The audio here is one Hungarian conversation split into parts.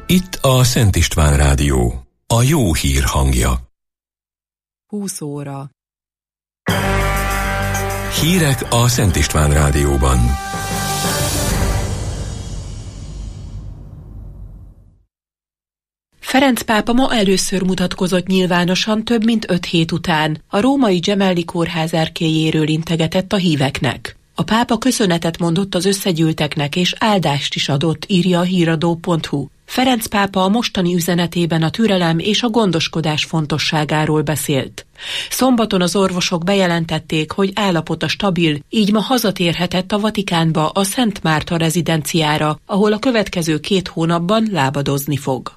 Itt a Szent István Rádió, a jó hír hangja. 20 óra. Hírek a Szent István Rádióban. Ferenc pápa ma először mutatkozott nyilvánosan több mint 5 hét után. A római Gemelli kórház erkélyéről integetett a híveknek. A pápa köszönetet mondott az összegyűlteknek és áldást is adott, írja a híradó.hu. Ferenc pápa a mostani üzenetében a türelem és a gondoskodás fontosságáról beszélt. Szombaton az orvosok bejelentették, hogy állapota stabil, így ma hazatérhetett a Vatikánba, a Szent Márta rezidenciára, ahol a következő 2 hónapban lábadozni fog.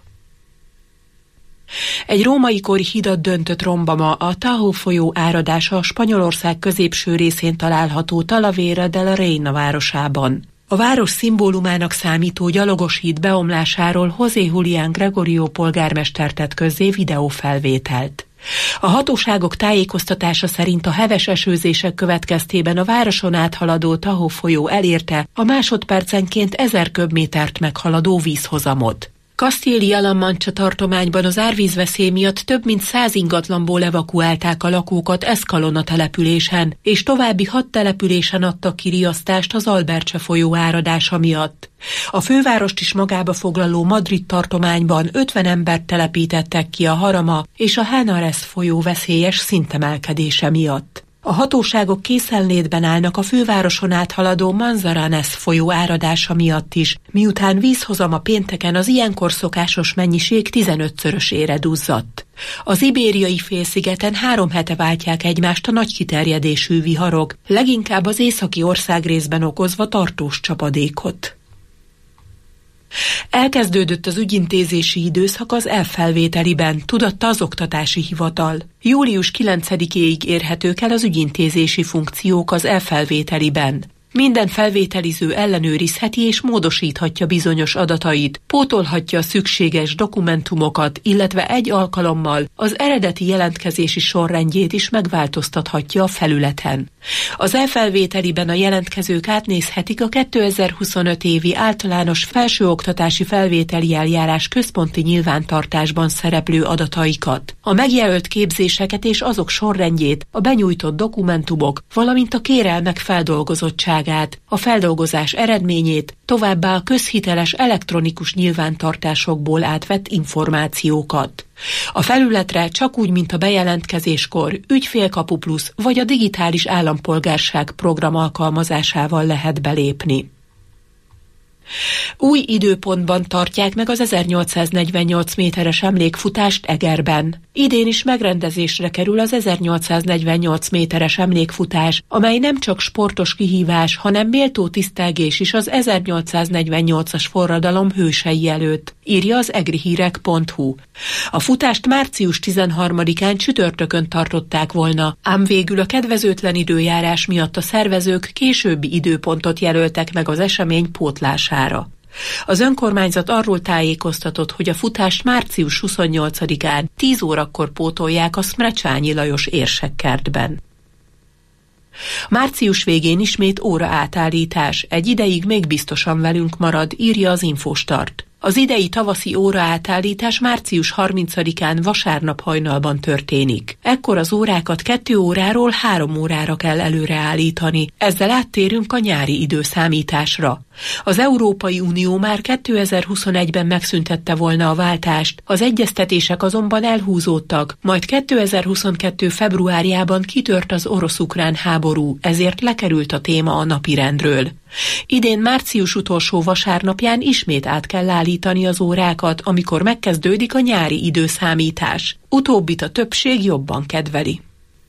Egy római kori hidat döntött romba ma. A Tajo folyó áradása a Spanyolország középső részén található Talavera de la Reina városában. A város szimbólumának számító gyalogos híd beomlásáról José Julián Gregorio polgármester tett közzé videófelvételt. A hatóságok tájékoztatása szerint a heves esőzések következtében a városon áthaladó Tajo folyó elérte a másodpercenként 1000 köbmétert meghaladó vízhozamot. Castilla-La Mancha tartományban az árvízveszély miatt több mint 100 ingatlanból evakuálták a lakókat Escalona településen, és további 6 településen adtak ki riasztást az Alberche folyó áradása miatt. A fővárost is magába foglaló Madrid tartományban 50 embert telepítettek ki a Jarama és a Henares folyó veszélyes szintemelkedése miatt. A hatóságok készenlétben állnak a fővároson áthaladó Manzanares folyó áradása miatt is, miután vízhozama pénteken az ilyenkor szokásos mennyiség 15-szörösére duzzadt. Az Ibériai félszigeten 3 hete váltják egymást a nagy kiterjedésű viharok, leginkább az északi országrészben okozva tartós csapadékot. Elkezdődött az ügyintézési időszak az elfelvételiben, tudatta az Oktatási Hivatal. Július 9-éig érhetők el az ügyintézési funkciók az elfelvételiben. Minden felvételiző ellenőrizheti és módosíthatja bizonyos adatait, pótolhatja a szükséges dokumentumokat, illetve egy alkalommal az eredeti jelentkezési sorrendjét is megváltoztathatja a felületen. Az elfelvételiben a jelentkezők átnézhetik a 2025 évi általános felsőoktatási felvételi eljárás központi nyilvántartásban szereplő adataikat, a megjelölt képzéseket és azok sorrendjét, a benyújtott dokumentumok, valamint a kérelmek feldolgozottságát, a feldolgozás eredményét, továbbá a közhiteles elektronikus nyilvántartásokból átvett információkat. A felületre csak úgy, mint a bejelentkezéskor Ügyfélkapu Plusz vagy a digitális állampolgárság program alkalmazásával lehet belépni. Új időpontban tartják meg az 1848 méteres emlékfutást Egerben. Idén is megrendezésre kerül az 1848 méteres emlékfutás, amely nem csak sportos kihívás, hanem méltó tisztelgés is az 1848-as forradalom hősei előtt, írja az egrihírek.hu. A futást március 13-án csütörtökön tartották volna, ám végül a kedvezőtlen időjárás miatt a szervezők későbbi időpontot jelöltek meg az esemény pótlására. Az önkormányzat arról tájékoztatott, hogy a futást március 28-án 10 órakor pótolják a Szmrecsányi Lajos érsekkertben. Március végén ismét óra átállítás, egy ideig még biztosan velünk marad, írja az Infostart. Az idei tavaszi óraátállítás március 30-án vasárnap hajnalban történik. Ekkor az órákat 2 óráról 3 órára kell előreállítani, ezzel áttérünk a nyári időszámításra. Az Európai Unió már 2021-ben megszüntette volna a váltást, az egyeztetések azonban elhúzódtak, majd 2022. februárjában kitört az orosz-ukrán háború, ezért lekerült a téma a napirendről. Idén március utolsó vasárnapján ismét át kell állítani az órákat, amikor megkezdődik a nyári időszámítás. Utóbbit a többség jobban kedveli.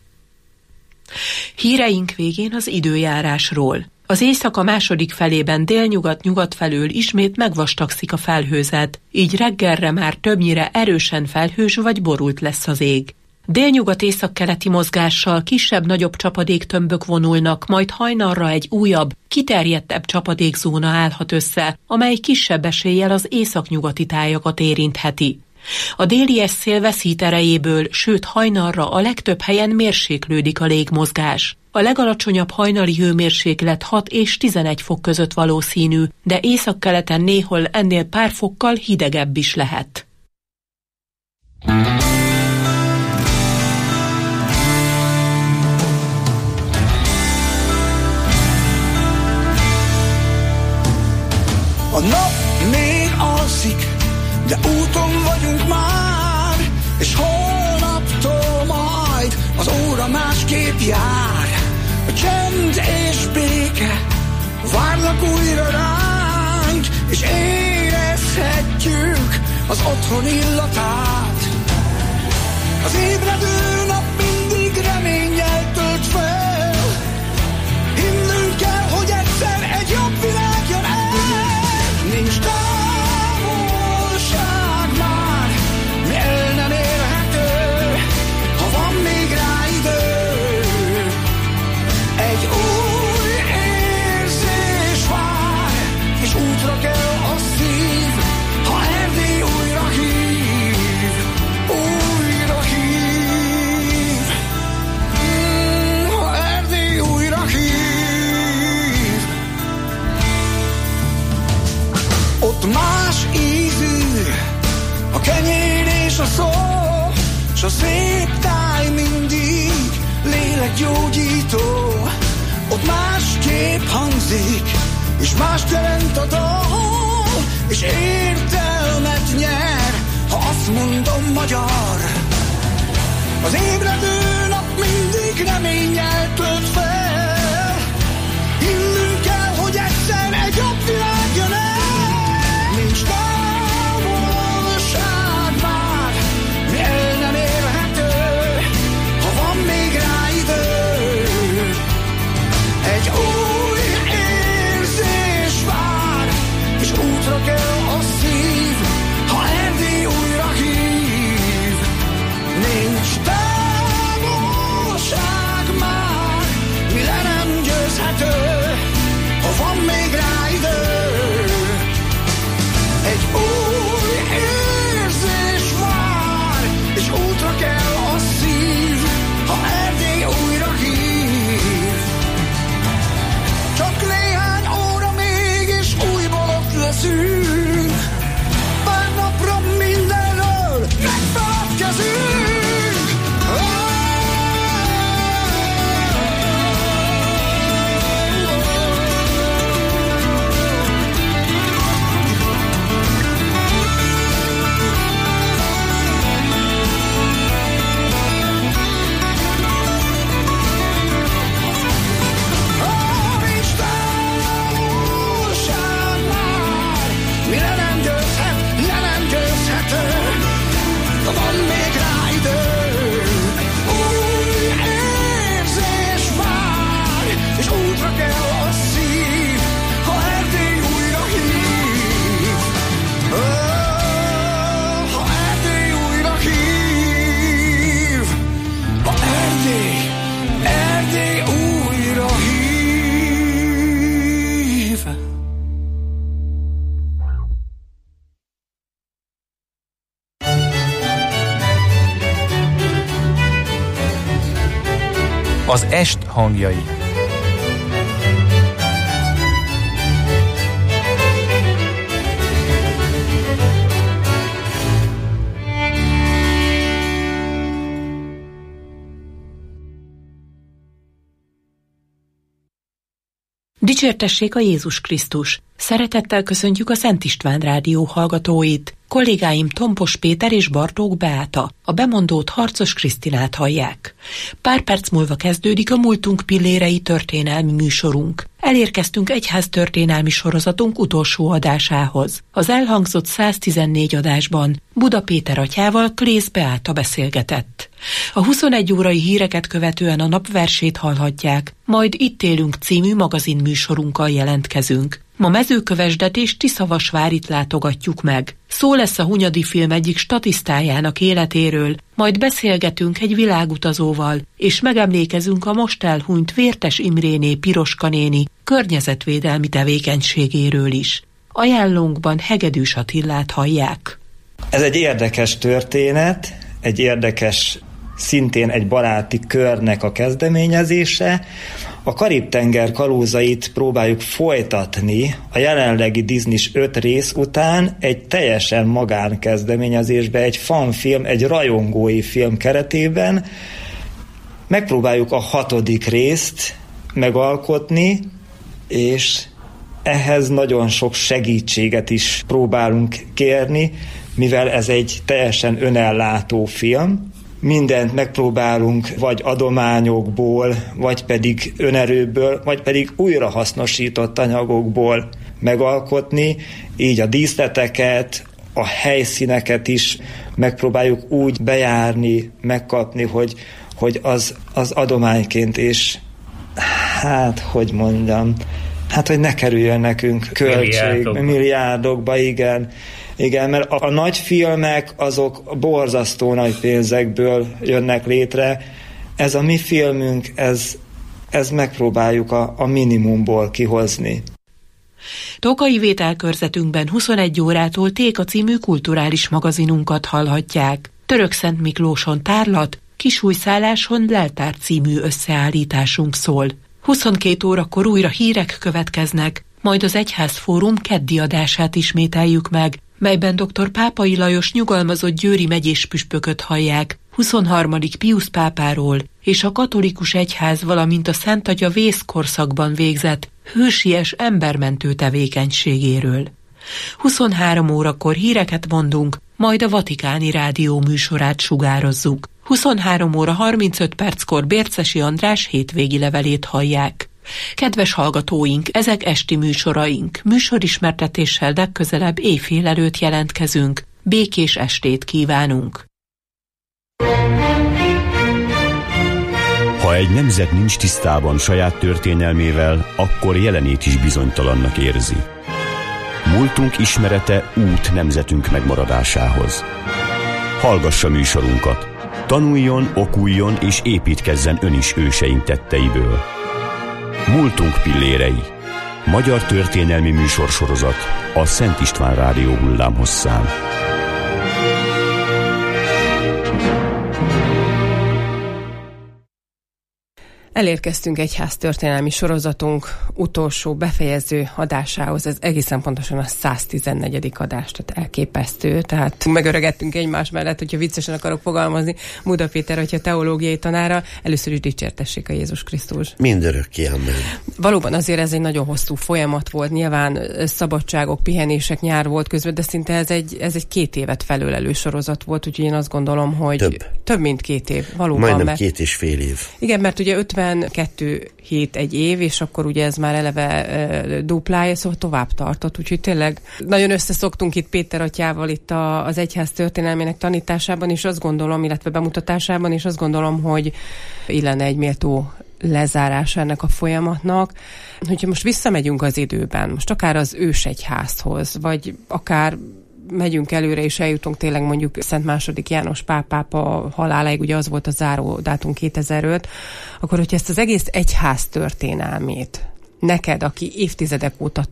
Híreink végén az időjárásról. Az éjszaka második felében délnyugat-nyugat felől ismét megvastagszik a felhőzet, így reggelre már többnyire erősen felhős vagy borult lesz az ég. Délnyugat-északkeleti mozgással kisebb-nagyobb csapadéktömbök vonulnak, majd hajnalra egy újabb, kiterjedtebb csapadékzóna állhat össze, amely kisebb eséllyel az északnyugati tájakat érintheti. A déli szél veszít erejéből, sőt hajnalra a legtöbb helyen mérséklődik a légmozgás. A legalacsonyabb hajnali hőmérséklet 6 és 11 fok között valószínű, de északkeleten néhol ennél pár fokkal hidegebb is lehet. A nap még alszik, de úton vagyunk már, és holnaptól majd az óra másképp jár. A csend és béke várnak újra ránk, és érezhetjük az otthon illatát. Az ébredő nap mindig reménnyel tölt fel, hinnünk kell, hogy egyszer egy jobb világ jön el. Nincs távolság már, mi el nem érhető, ha van még rá idő. Egy új érzés vár, és útra kell a szív, ha Erdély újra hív, újra hív. Ha Erdély újra hív. Ott más ízű a kenyér és a szó, s a szép táj mindig lélekgyógyító. Ott másképp hangzik, és mást jelent a dal, és értelmet nyer, ha azt mondom magyar. Az ébredő nap mindig reménnyel tölt fel, hinnünk kell, hogy egyszer egy jobb világ jön el. Nincs távolság már, mi el nem érhető, ha van még rá idő. Egy új érzés vár, és útra kell a szív, ha Erdély újra hív. Nincs távolság már, mi le nem győzhető, ha van még rá idő. Egy új érzés vár, és útra kell a szív, ha Erdély újra hív. Csak néhány óra még, és újból ott leszünk, pár napra mindenről megfeledkezünk. Van még rá idő, új érzés vár, és útra kell a szív, ha Erdély újra hív. Ha Erdély újra hív, ha Erdély újra hív. Az est hangjai. Dicsértessék a Jézus Krisztus! Szeretettel köszöntjük a Szent István Rádió hallgatóit. Kollégáim Tompos Péter és Bartók Beáta, a bemondót Harcos Krisztinát hallják. Pár perc múlva kezdődik a Múltunk pillérei történelmi műsorunk. Elérkeztünk egyháztörténelmi sorozatunk utolsó adásához. Az elhangzott 114 adásban Buda Péter atyával Klész Beáta beszélgetett. A 21 órai híreket követően a napversét hallhatják, majd Itt élünk című magazinműsorunkkal jelentkezünk. Ma Mezőkövesdet és Tiszavasvárit látogatjuk meg. Szó lesz a Hunyadi film egyik statisztájának életéről, majd beszélgetünk egy világutazóval, és megemlékezünk a most elhunyt Vértes Imréné Piroska néni környezetvédelmi tevékenységéről is. Ajánlónkban Hegedűs Attillát hallják. Ez egy érdekes történet, egy érdekes szintén egy baráti körnek a kezdeményezése. A Karib-tenger kalózait próbáljuk folytatni a jelenlegi Disney-s 5 rész után egy teljesen magánkezdeményezésbe, egy fanfilm, egy rajongói film keretében. Megpróbáljuk a 6. részt megalkotni, és ehhez nagyon sok segítséget is próbálunk kérni, mivel ez egy teljesen önellátó film. Mindent megpróbálunk vagy adományokból, vagy pedig önerőből, vagy pedig újrahasznosított anyagokból megalkotni, így a díszleteket, a helyszíneket is megpróbáljuk úgy bejárni, megkapni, hogy az adományként is, hogy ne kerüljön nekünk költség, milliárdokba, igen, mert a nagy filmek azok borzasztó nagy pénzekből jönnek létre. Ez a mi filmünk, ez megpróbáljuk a minimumból kihozni. Tokai vételkörzetünkben 21 órától Téka című kulturális magazinunkat hallhatják. Törökszent Miklóson tárlat, Kisújszálláson leltár című összeállításunk szól. 22 órakor újra hírek következnek, majd az Egyházfórum keddi adását ismételjük meg, melyben dr. Pápai Lajos nyugalmazott győri megyés püspököt hallják 23. Piusz pápáról és a katolikus egyház, valamint a Szent Atya vészkorszakban végzett hősies embermentő tevékenységéről. 23 órakor híreket mondunk, majd a Vatikáni Rádió műsorát sugározzuk. 23 óra 35 perckor Bércesi András hétvégi levelét hallják. Kedves hallgatóink, ezek esti műsoraink. Műsorismertetéssel legközelebb éjfél előtt jelentkezünk. Békés estét kívánunk! Ha egy nemzet nincs tisztában saját történelmével, akkor jelenét is bizonytalannak érzi. Múltunk ismerete út nemzetünk megmaradásához. Hallgassa műsorunkat! Tanuljon, okuljon és építkezzen ön is őseink tetteiből. Múltunk pillérei. Magyar történelmi műsorsorozat a Szent István Rádió hullámhosszán. Elérkeztünk egyház történelmi sorozatunk utolsó befejező adásához, ez egészen pontosan a 114. adás, tehát elképesztő, tehát megöregettünk egymás mellett, hogyha viccesen akarok fogalmazni. Muda Péter, hogyha teológiai tanára, először is dicsértessék a Jézus Krisztus. Mindörökké, amen. Valóban azért ez egy nagyon hosszú folyamat volt, nyilván szabadságok, pihenések, nyár volt közben, de szinte ez egy 2 évet felölelő sorozat volt, úgyhogy én azt gondolom, hogy több mint 2 év, valóban. Majdnem 2,5 év. Igen, mert ugye 52 hét egy év, és akkor ugye ez már eleve duplája, szóval tovább tartott, úgyhogy tényleg nagyon összeszoktunk itt Péter atyával itt az egyház történelmének tanításában, és azt gondolom, illetve bemutatásában, és azt gondolom, hogy illene egy méltó lezárása ennek a folyamatnak. Hogyha most visszamegyünk az időben, most akár az ősegyházhoz, vagy akár megyünk előre, és eljutunk tényleg mondjuk Szent II. János pápa haláláig, ugye az volt a záró dátum 2005, akkor hogyha ezt az egész egyház történelmét neked, aki évtizedek óta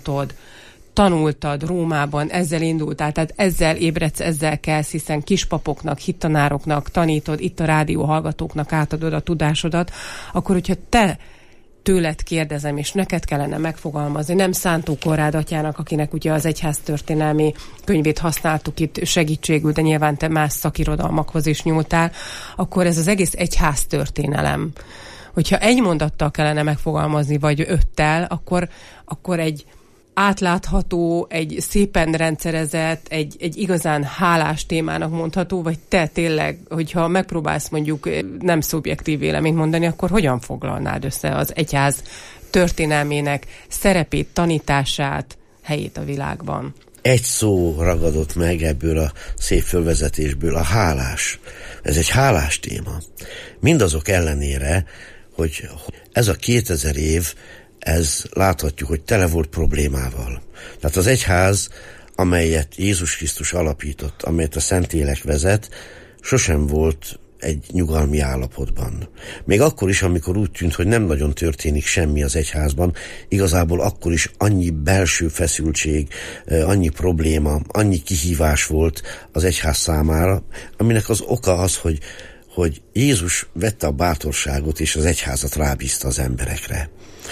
tanultad Rómában, ezzel indultál, tehát ezzel ébredsz, ezzel kelsz, hiszen kispapoknak, hittanároknak tanítod, itt a rádió hallgatóknak átadod a tudásodat, akkor hogyha te tőled kérdezem, és neked kellene megfogalmazni, nem Szántó Konrád atyának, akinek ugye az egyház történelmi könyvét használtuk itt segítségül, de nyilván te más szakirodalmakhoz is nyúltál, akkor ez az egész egyház történelem. Hogyha egy mondattal kellene megfogalmazni, vagy 5-tel, akkor egy átlátható, egy szépen rendszerezett, egy igazán hálás témának mondható, vagy te tényleg, hogyha megpróbálsz mondjuk nem szubjektív véleményt mondani, akkor hogyan foglalnád össze az egyház történelmének szerepét, tanítását, helyét a világban? Egy szó ragadott meg ebből a szép fölvezetésből, a hálás. Ez egy hálás téma. Mindazok ellenére, hogy ez a 2000 év, ez láthatjuk, hogy tele volt problémával. Tehát az egyház, amelyet Jézus Krisztus alapított, amelyet a Szentlélek vezet, sosem volt egy nyugalmi állapotban. Még akkor is, amikor úgy tűnt, hogy nem nagyon történik semmi az egyházban, igazából akkor is annyi belső feszültség, annyi probléma, annyi kihívás volt az egyház számára, aminek az oka az, hogy Jézus vette a bátorságot, és az egyházat rábízta az emberekre.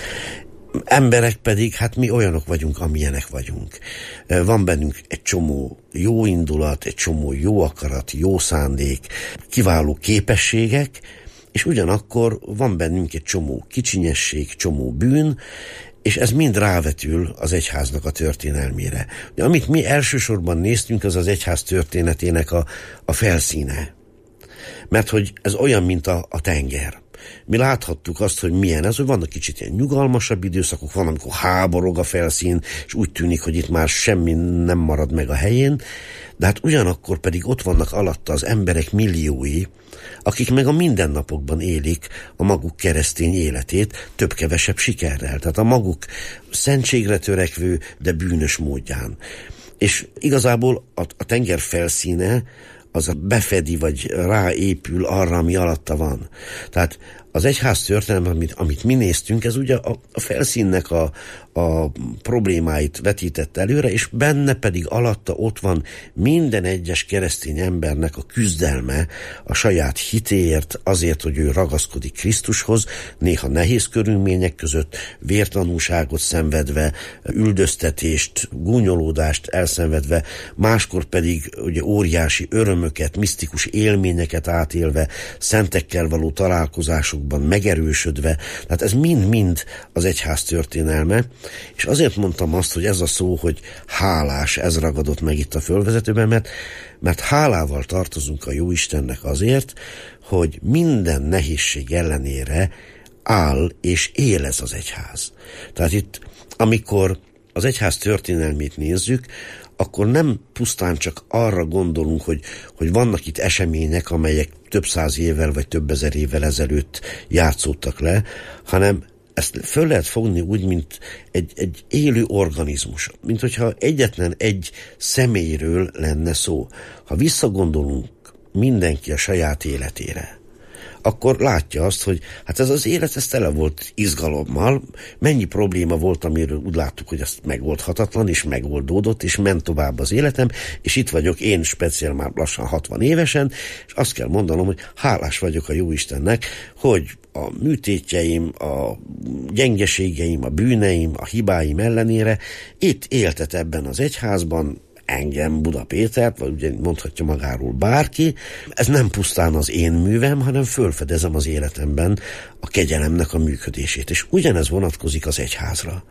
Emberek pedig, hát mi olyanok vagyunk, amilyenek vagyunk. Van bennünk egy csomó jó indulat, egy csomó jó akarat, jó szándék, kiváló képességek, és ugyanakkor van bennünk egy csomó kicsinyesség, csomó bűn, és ez mind rávetül az egyháznak a történelmére. Amit mi elsősorban néztünk, az az egyház történetének a felszíne. Mert hogy ez olyan, mint a tenger. Mi láthattuk azt, hogy milyen ez, hogy vannak kicsit ilyen nyugalmasabb időszakok, van, amikor háborog a felszín, és úgy tűnik, hogy itt már semmi nem marad meg a helyén, de hát ugyanakkor pedig ott vannak alatta az emberek milliói, akik meg a mindennapokban élik a maguk keresztény életét több-kevesebb sikerrel. Tehát a maguk szentségre törekvő, de bűnös módján. És igazából a tenger felszíne az befedi, vagy ráépül arra, ami alatta van. Tehát az egyház történelme, amit mi néztünk, ez ugye a felszínnek a problémáit vetített előre, és benne pedig alatta ott van minden egyes keresztény embernek a küzdelme a saját hitéért, azért, hogy ő ragaszkodik Krisztushoz, néha nehéz körülmények között, vértanúságot szenvedve, üldöztetést, gúnyolódást elszenvedve, máskor pedig ugye óriási örömöket, misztikus élményeket átélve, szentekkel való találkozásokban megerősödve. Tehát ez mind-mind az egyház történelme, és azért mondtam azt, hogy ez a szó, hogy hálás, ez ragadott meg itt a fölvezetőben, mert hálával tartozunk a Jóistennek azért, hogy minden nehézség ellenére áll és él ez az egyház. Tehát itt, amikor az egyház történelmét nézzük, akkor nem pusztán csak arra gondolunk, hogy vannak itt események, amelyek több száz évvel vagy több ezer évvel ezelőtt játszódtak le, hanem ezt föl lehet fogni úgy, mint egy élő organizmus. Mint hogyha egyetlen egy személyről lenne szó. Ha visszagondolunk mindenki a saját életére, akkor látja azt, hogy hát ez az élet, ez tele volt izgalommal, mennyi probléma volt, amiről úgy láttuk, hogy ez megoldhatatlan, és megoldódott, és ment tovább az életem, és itt vagyok én speciál már lassan 60 évesen, és azt kell mondanom, hogy hálás vagyok a Jóistennek, hogy a műtétjeim, a gyengeségeim, a bűneim, a hibáim ellenére itt éltet ebben az egyházban, engem, Buda Pétert, vagy ugye mondhatja magáról bárki. Ez nem pusztán az én művem, hanem fölfedezem az életemben a kegyelemnek a működését. És ugyanez vonatkozik az egyházra.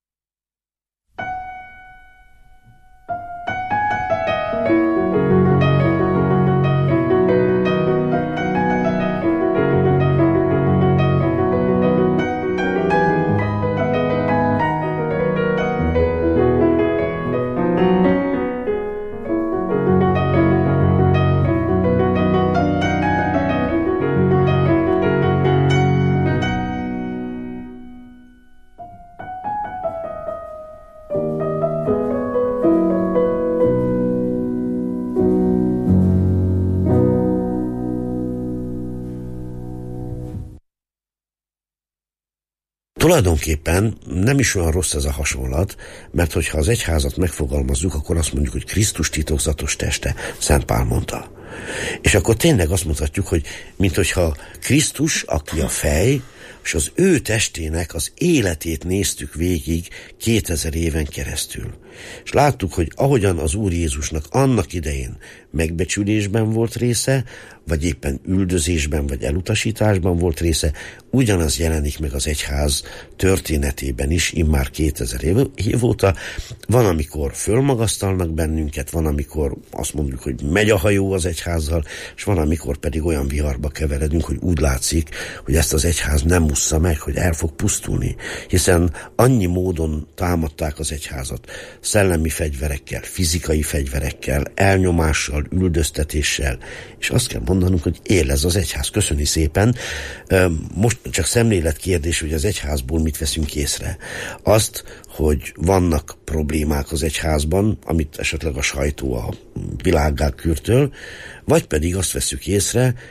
Tulajdonképpen nem is olyan rossz ez a hasonlat, mert hogyha az egyházat megfogalmazzuk, akkor azt mondjuk, hogy Krisztus titokzatos teste, Szent Pál mondta. És akkor tényleg azt mondhatjuk, hogy minthogyha Krisztus, aki a fej, és az ő testének az életét néztük végig 2000 éven keresztül. És láttuk, hogy ahogyan az Úr Jézusnak annak idején megbecsülésben volt része, vagy éppen üldözésben, vagy elutasításban volt része, ugyanaz jelenik meg az egyház történetében is, immár 2000 év óta. Van, amikor fölmagasztalnak bennünket, van, amikor azt mondjuk, hogy megy a hajó az egyházzal, és van, amikor pedig olyan viharba keveredünk, hogy úgy látszik, hogy ezt az egyház nem ússza meg, hogy el fog pusztulni, hiszen annyi módon támadták az egyházat, szellemi fegyverekkel, fizikai fegyverekkel, elnyomással, üldöztetéssel, és azt kell mondanunk, hogy él ez az egyház. Köszöni szépen. Most csak szemléletkérdés, hogy az egyházból mit veszünk észre. Azt, hogy vannak problémák az egyházban, amit esetleg a sajtó a világgá kürtöl, vagy pedig azt veszük észre,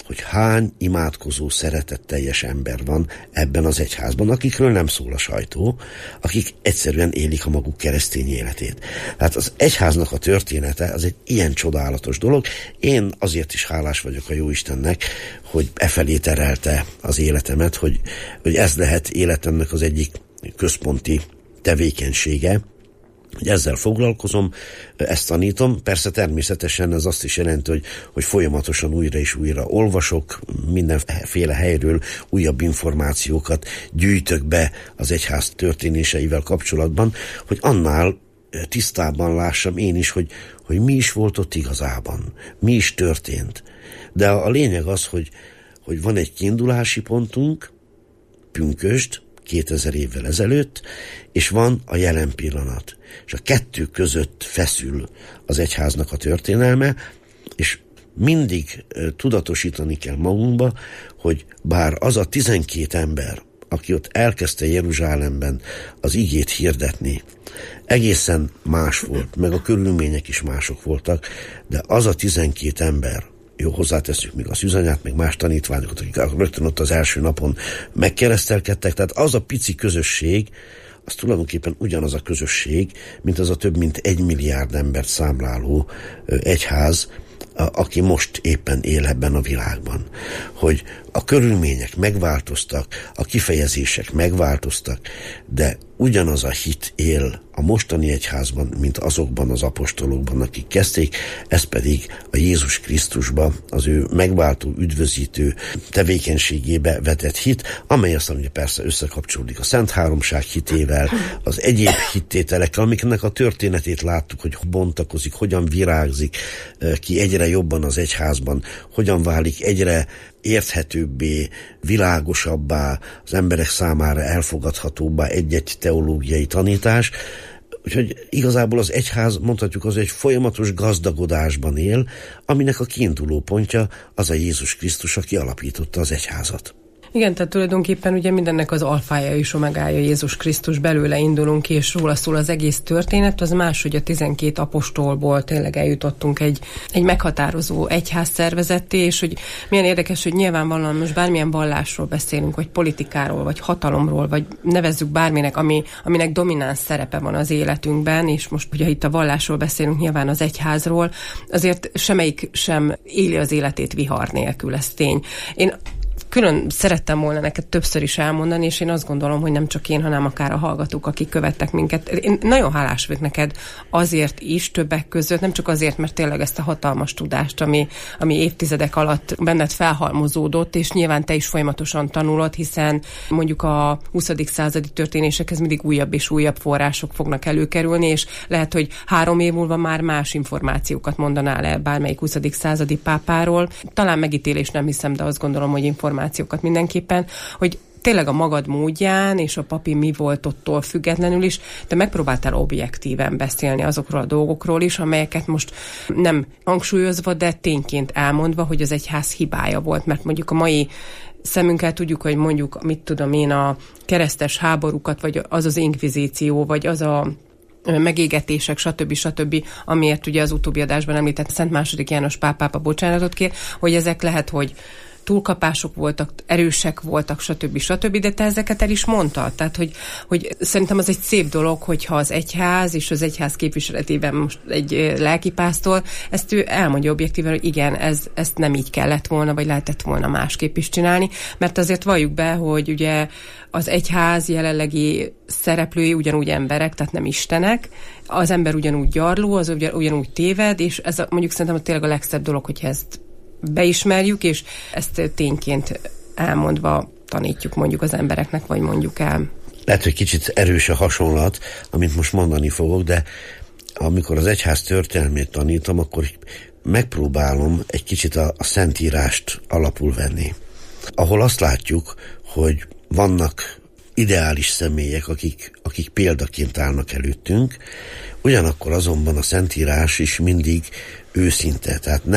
hogy hány imádkozó, szeretetteljes ember van ebben az egyházban, akikről nem szól a sajtó, akik egyszerűen élik a maguk keresztény életét. Tehát az egyháznak a története az egy ilyen csodálatos dolog. Én azért is hálás vagyok a Jóistennek, hogy efelé terelte az életemet, hogy ez lehet életemnek az egyik központi tevékenysége, hogy ezzel foglalkozom, ezt tanítom. Persze természetesen ez azt is jelenti, hogy folyamatosan újra és újra olvasok, mindenféle helyről újabb információkat gyűjtök be az egyház történéseivel kapcsolatban, hogy annál tisztában lássam én is, hogy mi is volt ott igazában, mi is történt. De a lényeg az, hogy van egy kiindulási pontunk, pünkösd, 2000 évvel ezelőtt, és van a jelen pillanat. És a kettő között feszül az egyháznak a történelme, és mindig tudatosítani kell magunkba, hogy bár az a 12 ember, aki ott elkezdte Jeruzsálemben az igét hirdetni, egészen más volt, meg a körülmények is mások voltak, de az a 12 ember, jó, hozzáteszünk még a Szűzanyát, meg más tanítványokat, akik rögtön ott az első napon megkeresztelkedtek, tehát az a pici közösség, az tulajdonképpen ugyanaz a közösség, mint az a több mint 1 milliárd embert számláló egyház, aki most éppen él ebben a világban. Hogy a körülmények megváltoztak, a kifejezések megváltoztak, de ugyanaz a hit él a mostani egyházban, mint azokban az apostolokban, akik kezdték, ez pedig a Jézus Krisztusba, az ő megváltó, üdvözítő tevékenységébe vetett hit, amely aztán ugye persze összekapcsolódik a Szent Háromság hitével, az egyéb hittételekkel, amiknek a történetét láttuk, hogy bontakozik, hogyan virágzik ki egyre jobban az egyházban, hogyan válik egyre érthetőbbé, világosabbá, az emberek számára elfogadhatóbbá egy-egy teológiai tanítás. Úgyhogy igazából az egyház, mondhatjuk, az egy folyamatos gazdagodásban él, aminek a kiinduló pontja az a Jézus Krisztus, aki alapította az egyházat. Igen, tehát tulajdonképpen ugye mindennek az alfája és omegája Jézus Krisztus, belőle indulunk ki, és róla szól az egész történet, az más, hogy a 12 apostolból tényleg eljutottunk egy meghatározó egyházszervezetté, és hogy milyen érdekes, hogy nyilvánvalóan most bármilyen vallásról beszélünk, vagy politikáról, vagy hatalomról, vagy nevezzük bárminek, aminek domináns szerepe van az életünkben, és most ugye itt a vallásról beszélünk, nyilván az egyházról, azért semmelyik sem éli az életét vihar nélkül, ez tény. Én külön szerettem volna neked többször is elmondani, és én azt gondolom, hogy nem csak én, hanem akár a hallgatók, akik követtek minket. Én nagyon hálás vagyok neked azért is, többek között, nem csak azért, mert tényleg ezt a hatalmas tudást, ami évtizedek alatt benned felhalmozódott, és nyilván te is folyamatosan tanulod, hiszen mondjuk a 20. századi történésekhez mindig újabb és újabb források fognak előkerülni, és lehet, hogy 3 év múlva már más információkat mondanál el bármelyik 20. századi pápáról. Talán megítélés nem hiszem, de azt gondolom, hogy információkat mindenképpen, hogy tényleg a magad módján, és a papi mi volt ottól függetlenül is, te megpróbáltál objektíven beszélni azokról a dolgokról is, amelyeket most nem hangsúlyozva, de tényként elmondva, hogy az egyház hibája volt, mert mondjuk a mai szemünkkel tudjuk, hogy mondjuk, mit tudom én, a keresztes háborúkat, vagy az inkvizíció, vagy az a megégetések, stb., amiért ugye az utóbbi adásban említett Szent II. János pápa bocsánatot kér, hogy ezek lehet, hogy túlkapások voltak, erősek voltak, stb., de te ezeket el is mondtad. Tehát, hogy szerintem az egy szép dolog, hogyha az egyház és az egyház képviseletében most egy lelkipásztor, ezt ő elmondja objektíven, hogy igen, ezt nem így kellett volna, vagy lehetett volna másképp is csinálni, mert azért valljuk be, hogy ugye az egyház jelenlegi szereplői ugyanúgy emberek, tehát nem istenek, az ember ugyanúgy gyarló, az ugyanúgy téved, és ez mondjuk szerintem tényleg a legszebb dolog, hogyha ezt beismerjük, és ezt tényként elmondva tanítjuk mondjuk az embereknek, vagy mondjuk el. Lehet, hogy kicsit erős a hasonlat, amit most mondani fogok, de amikor az egyház történelmét tanítom, akkor megpróbálom egy kicsit a Szentírást alapul venni. Ahol azt látjuk, hogy vannak ideális személyek, akik példaként állnak előttünk, ugyanakkor azonban a Szentírás is mindig őszinte, tehát nem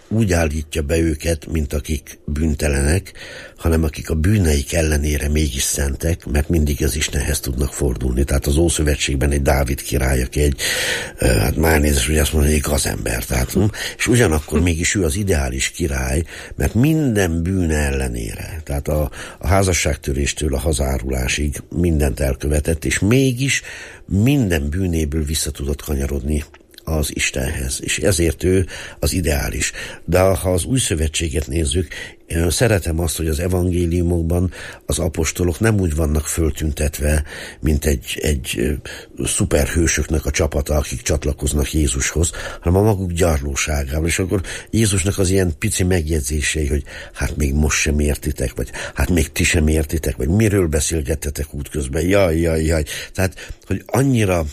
úgy állítja be őket, mint akik bűntelenek, hanem akik a bűneik ellenére mégis szentek, mert mindig az Istenhez tudnak fordulni. Tehát az Ószövetségben egy Dávid király, aki egy, hát már nézes, hogy azt mondja, egy gazember. Tehát, és ugyanakkor mégis ő az ideális király, mert minden bűne ellenére, tehát a házasságtöréstől a hazárulásig mindent elkövetett, és mégis minden bűnéből vissza tudott kanyarodni az Istenhez, és ezért ő az ideális. De ha az új szövetséget nézzük, én szeretem azt, hogy az evangéliumokban az apostolok nem úgy vannak föltüntetve, mint egy szuperhősöknek a csapata, akik csatlakoznak Jézushoz, hanem a maguk gyarlóságával. És akkor Jézusnak az ilyen pici megjegyzései, hogy hát még most sem értitek, vagy hát még ti sem értitek, vagy miről beszélgettetek útközben, jaj. Tehát, hogy annyira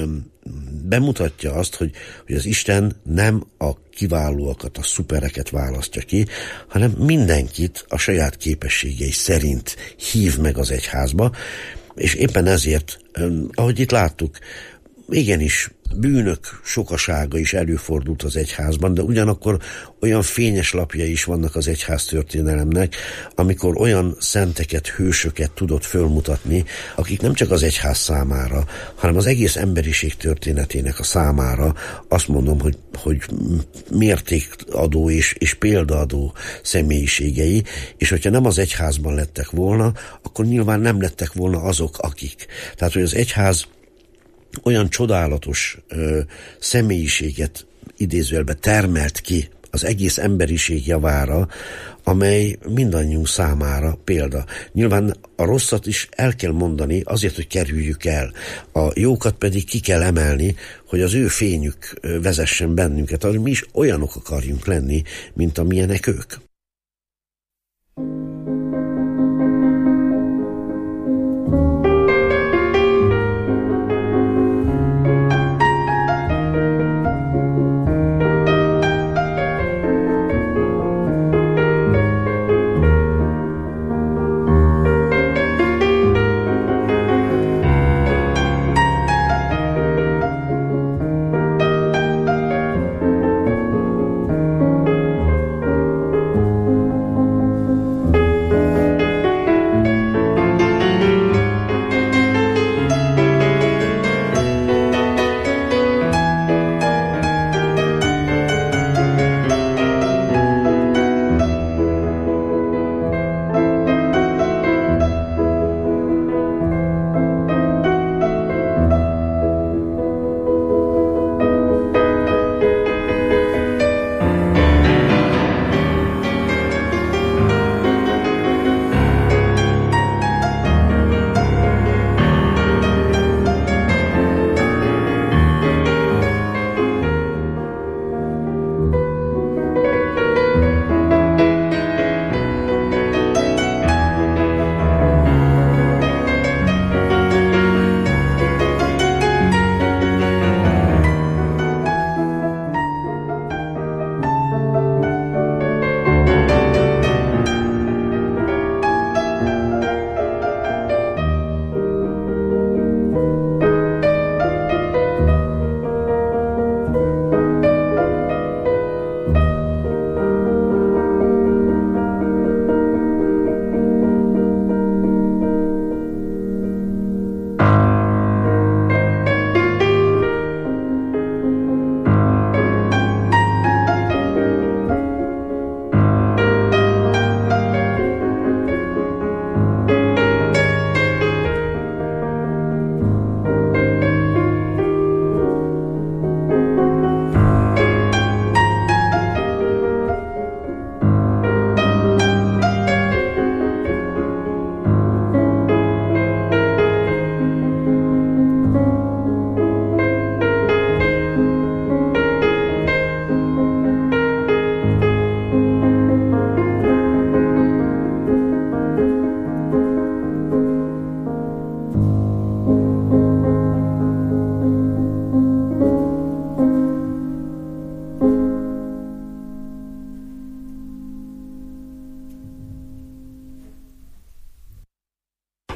bemutatja azt, hogy az Isten nem a kiválóakat, a szupereket választja ki, hanem mindenkit a saját képességei szerint hív meg az egyházba, és éppen ezért, ahogy itt láttuk, igenis bűnök sokasága is előfordult az egyházban, de ugyanakkor olyan fényes lapjai is vannak az egyház történelemnek, amikor olyan szenteket, hősöket tudott fölmutatni, akik nem csak az egyház számára, hanem az egész emberiség történetének a számára azt mondom, hogy mértékadó és példaadó személyiségei, és hogyha nem az egyházban lettek volna, akkor nyilván nem lettek volna azok, akik. Tehát, hogy az egyház olyan csodálatos személyiséget idézőjelbe termelt ki az egész emberiség javára, amely mindannyiunk számára példa. Nyilván a rosszat is el kell mondani azért, hogy kerüljük el. A jókat pedig ki kell emelni, hogy az ő fényük vezessen bennünket, hogy mi is olyanok akarjunk lenni, mint amilyenek ők.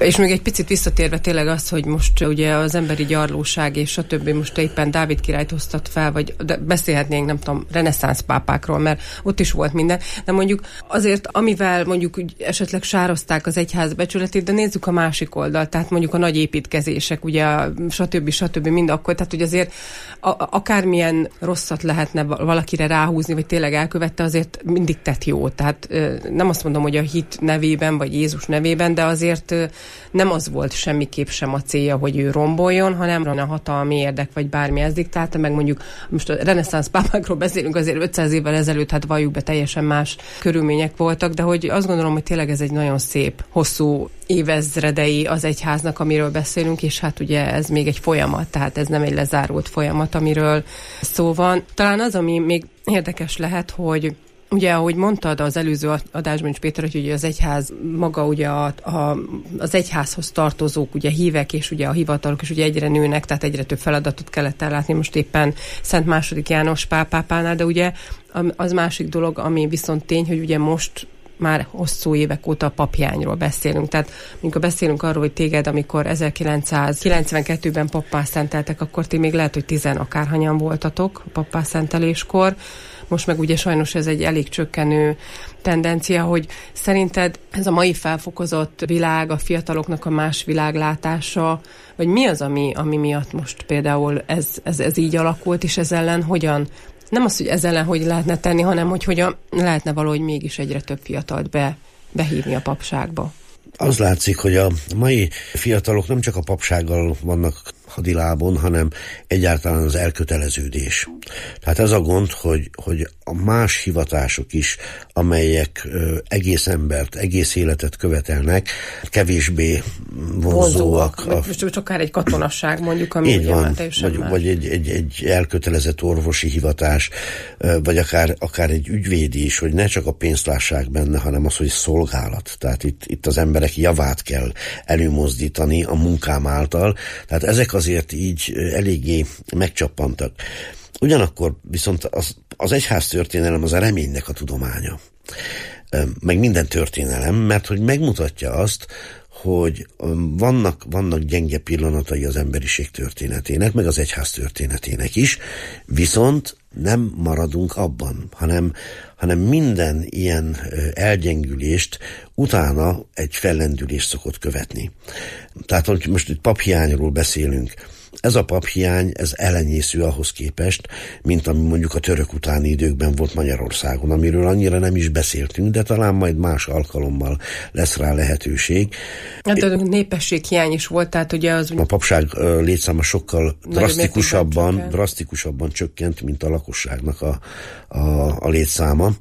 És még egy picit visszatérve tényleg az, hogy most ugye az emberi gyarlóság és a többi, most éppen Dávid királyt hoztat fel, vagy beszélhetnénk, nem tudom, reneszánsz pápákról, mert ott is volt minden, de mondjuk azért, amivel mondjuk esetleg sározták az egyház becsületét, de nézzük a másik oldalt, tehát mondjuk a nagy építkezések, ugye stb. Mind akkor, tehát hogy azért akármilyen rosszat lehetne valakire ráhúzni, vagy tényleg elkövette, azért mindig tett jó. Tehát nem azt mondom, hogy a hit nevében, vagy Jézus nevében, de azért nem az volt semmiképp sem a célja, hogy ő romboljon, hanem a hatalmi érdek, vagy bármi ez diktálta, meg mondjuk most a reneszánsz pápákról beszélünk, azért 500 évvel ezelőtt, hát valljuk be, teljesen más körülmények voltak, de hogy azt gondolom, hogy tényleg ez egy nagyon szép, hosszú évezredei az egyháznak, amiről beszélünk, és hát ugye ez még egy folyamat, tehát ez nem egy lezárult folyamat, amiről szó van. Talán az, ami még érdekes lehet, hogy ugye, ahogy mondtad az előző adásban is, Péter, hogy ugye az egyház maga, ugye az egyházhoz tartozók, ugye hívek, és ugye a hivatalok is ugye egyre nőnek, tehát egyre több feladatot kellett ellátni most éppen Szent II. János pápánál, de ugye az másik dolog, ami viszont tény, hogy ugye most már hosszú évek óta a paphiányról beszélünk. Tehát amikor beszélünk arról, hogy téged, amikor 1992-ben pappá szenteltek, akkor ti még lehet, hogy 10 akárhányan voltatok pappá szenteléskor. Most meg ugye sajnos ez egy elég csökkenő tendencia, hogy szerinted ez a mai felfokozott világ, a fiataloknak a más világlátása, vagy mi az, ami miatt most például ez így alakult, és ez ellen hogyan, nem az, hogy ez ellen hogy lehetne tenni, hanem hogy hogyan lehetne valahogy mégis egyre több fiatalt behívni a papságba? Az látszik, hogy a mai fiatalok nem csak a papsággal vannak hadilábon, hanem egyáltalán az elköteleződés. Tehát ez a gond, hogy a más hivatások is, amelyek egész embert, egész életet követelnek, kevésbé vonzóak. Most akár egy katonasság mondjuk, ami így van, teljesen vagy egy elkötelezett orvosi hivatás, vagy akár egy ügyvédi is, hogy ne csak a pénzt lássák benne, hanem az, hogy szolgálat. Tehát itt az emberek javát kell előmozdítani a munkám által. Tehát ezek azért így eléggé megcsappantak. Ugyanakkor viszont az egyház történelem az a reménynek a tudománya. Meg minden történelem, mert hogy megmutatja azt, hogy vannak gyenge pillanatai az emberiség történetének, meg az egyház történetének is, viszont nem maradunk abban, hanem minden ilyen elgyengülést utána egy fellendülés szokott követni. Tehát, hogy most itt paphiányról beszélünk, ez a paphiány, ez elenyésző ahhoz képest, mint ami mondjuk a török utáni időkben volt Magyarországon, amiről annyira nem is beszéltünk, de talán majd más alkalommal lesz rá lehetőség. Hát a népességhiány is volt, tehát ugye az... A papság létszáma sokkal drasztikusabban csökkent, mint a lakosságnak a létszáma.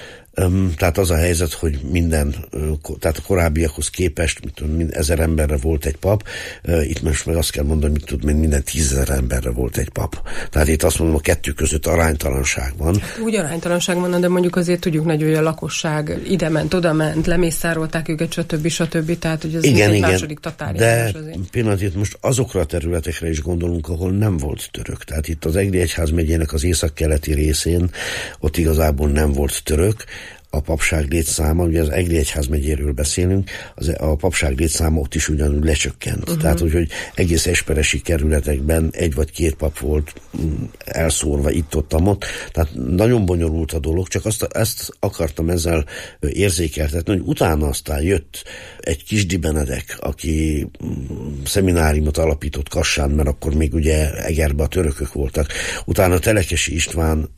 Tehát az a helyzet, hogy tehát a korábbiakhoz képest, 1000 emberre volt egy pap, itt most meg azt kell mondani, hogy minden 10 000 emberre volt egy pap. Tehát itt azt mondom, a kettő között aránytalanság van. Úgy aránytalanság van, de mondjuk azért tudjuk nagyon, hogy a lakosság idement, odament, lemészárolták őket, stb. Tehát, hogy ez egy második tatárjárás azért. De pillanat, most azokra a területekre is gondolunk, ahol nem volt török. Tehát itt az Egri egyházmegyének az északkeleti részén, ott igazából nem volt török. A papság létszáma, ugye az Egri egyházmegyéről beszélünk, a papság létszáma ott is ugyanúgy lecsökkent. Tehát, hogy egész esperesi kerületekben 1 vagy 2 pap volt elszórva itt-ott. Tehát nagyon bonyolult a dolog, csak ezt akartam ezzel érzékeltetni, hogy utána aztán jött egy Kisdi Benedek, aki szemináriumot alapított Kassán, mert akkor még ugye Egerben a törökök voltak. Utána Telekesi István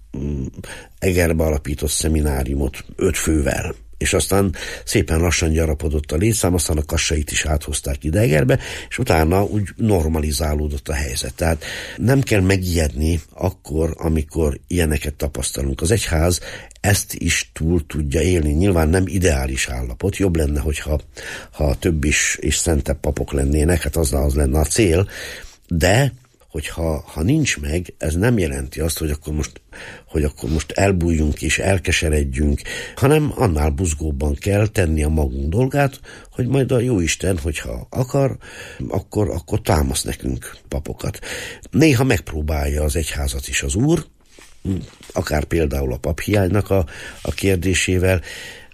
Egerbe alapított szemináriumot 5 fővel, és aztán szépen lassan gyarapodott a létszám, aztán a Kassait is áthozták ide Egerbe, és utána úgy normalizálódott a helyzet. Tehát nem kell megijedni akkor, amikor ilyeneket tapasztalunk. Az egyház ezt is túl tudja élni. Nyilván nem ideális állapot, jobb lenne, hogyha több és szentebb papok lennének, hát az lenne a cél, de hogyha nincs meg, ez nem jelenti azt, hogy akkor most elbújjunk és elkeseredjünk, hanem annál buzgóbban kell tenni a magunk dolgát, hogy majd a Jóisten, hogyha akar, akkor támasz nekünk papokat. Néha megpróbálja az egyházat is az Úr, akár például a paphiánynak a kérdésével,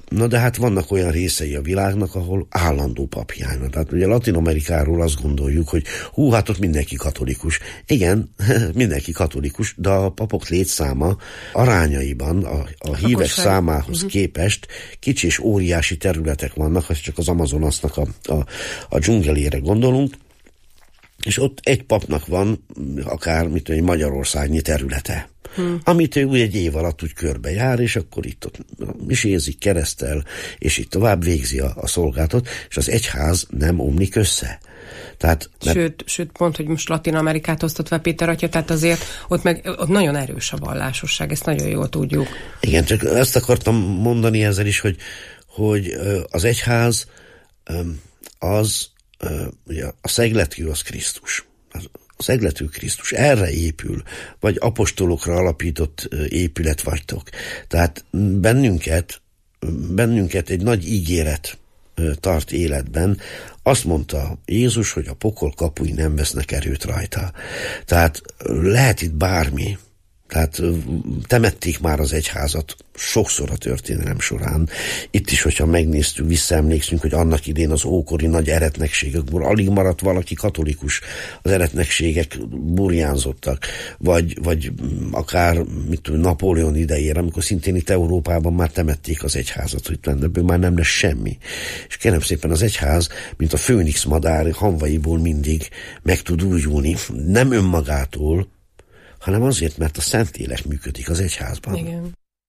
Na de hát vannak olyan részei a világnak, ahol állandó paphiány van. Tehát ugye Latin-Amerikáról azt gondoljuk, hogy hát ott mindenki katolikus. Igen, mindenki katolikus, de a papok létszáma arányaiban a hívek számához képest kicsi és óriási területek vannak, ha csak az Amazonasnak a dzsungelére gondolunk, és ott egy papnak van akár, egy Magyarországnyi területe. Amit ő úgy egy év alatt úgy körbejár, és akkor itt misézik, keresztel, és itt tovább végzi a szolgálatot, és az egyház nem omlik össze. Tehát, sőt, pont, hogy most Latin-Amerikát osztott Péter atya, tehát azért ott nagyon erős a vallásosság, ezt nagyon jól tudjuk. Igen, csak ezt akartam mondani ezzel is, hogy az egyház az ugye a szegletű az Krisztus. A szegletű Krisztus, erre épül, vagy apostolokra alapított épület vagytok. Tehát bennünket egy nagy ígéret tart életben. Azt mondta Jézus, hogy a pokol kapui nem vesznek erőt rajta. Tehát lehet itt bármi. Tehát temették már az egyházat sokszor a történelem során. Itt is, hogyha megnéztük, visszaemlékszünk, hogy annak idén az ókori nagy eretnekségekből alig maradt valaki katolikus. Az eretnekségek burjánzottak. Vagy akár Napóleon idejére, amikor szintén itt Európában már temették az egyházat, hogy ebből már nem lesz semmi. És kérem szépen, az egyház, mint a főnix madár hamvaiból mindig meg tud újulni. Nem önmagától, hanem azért, mert a Szentlélek működik az egyházban. Igen.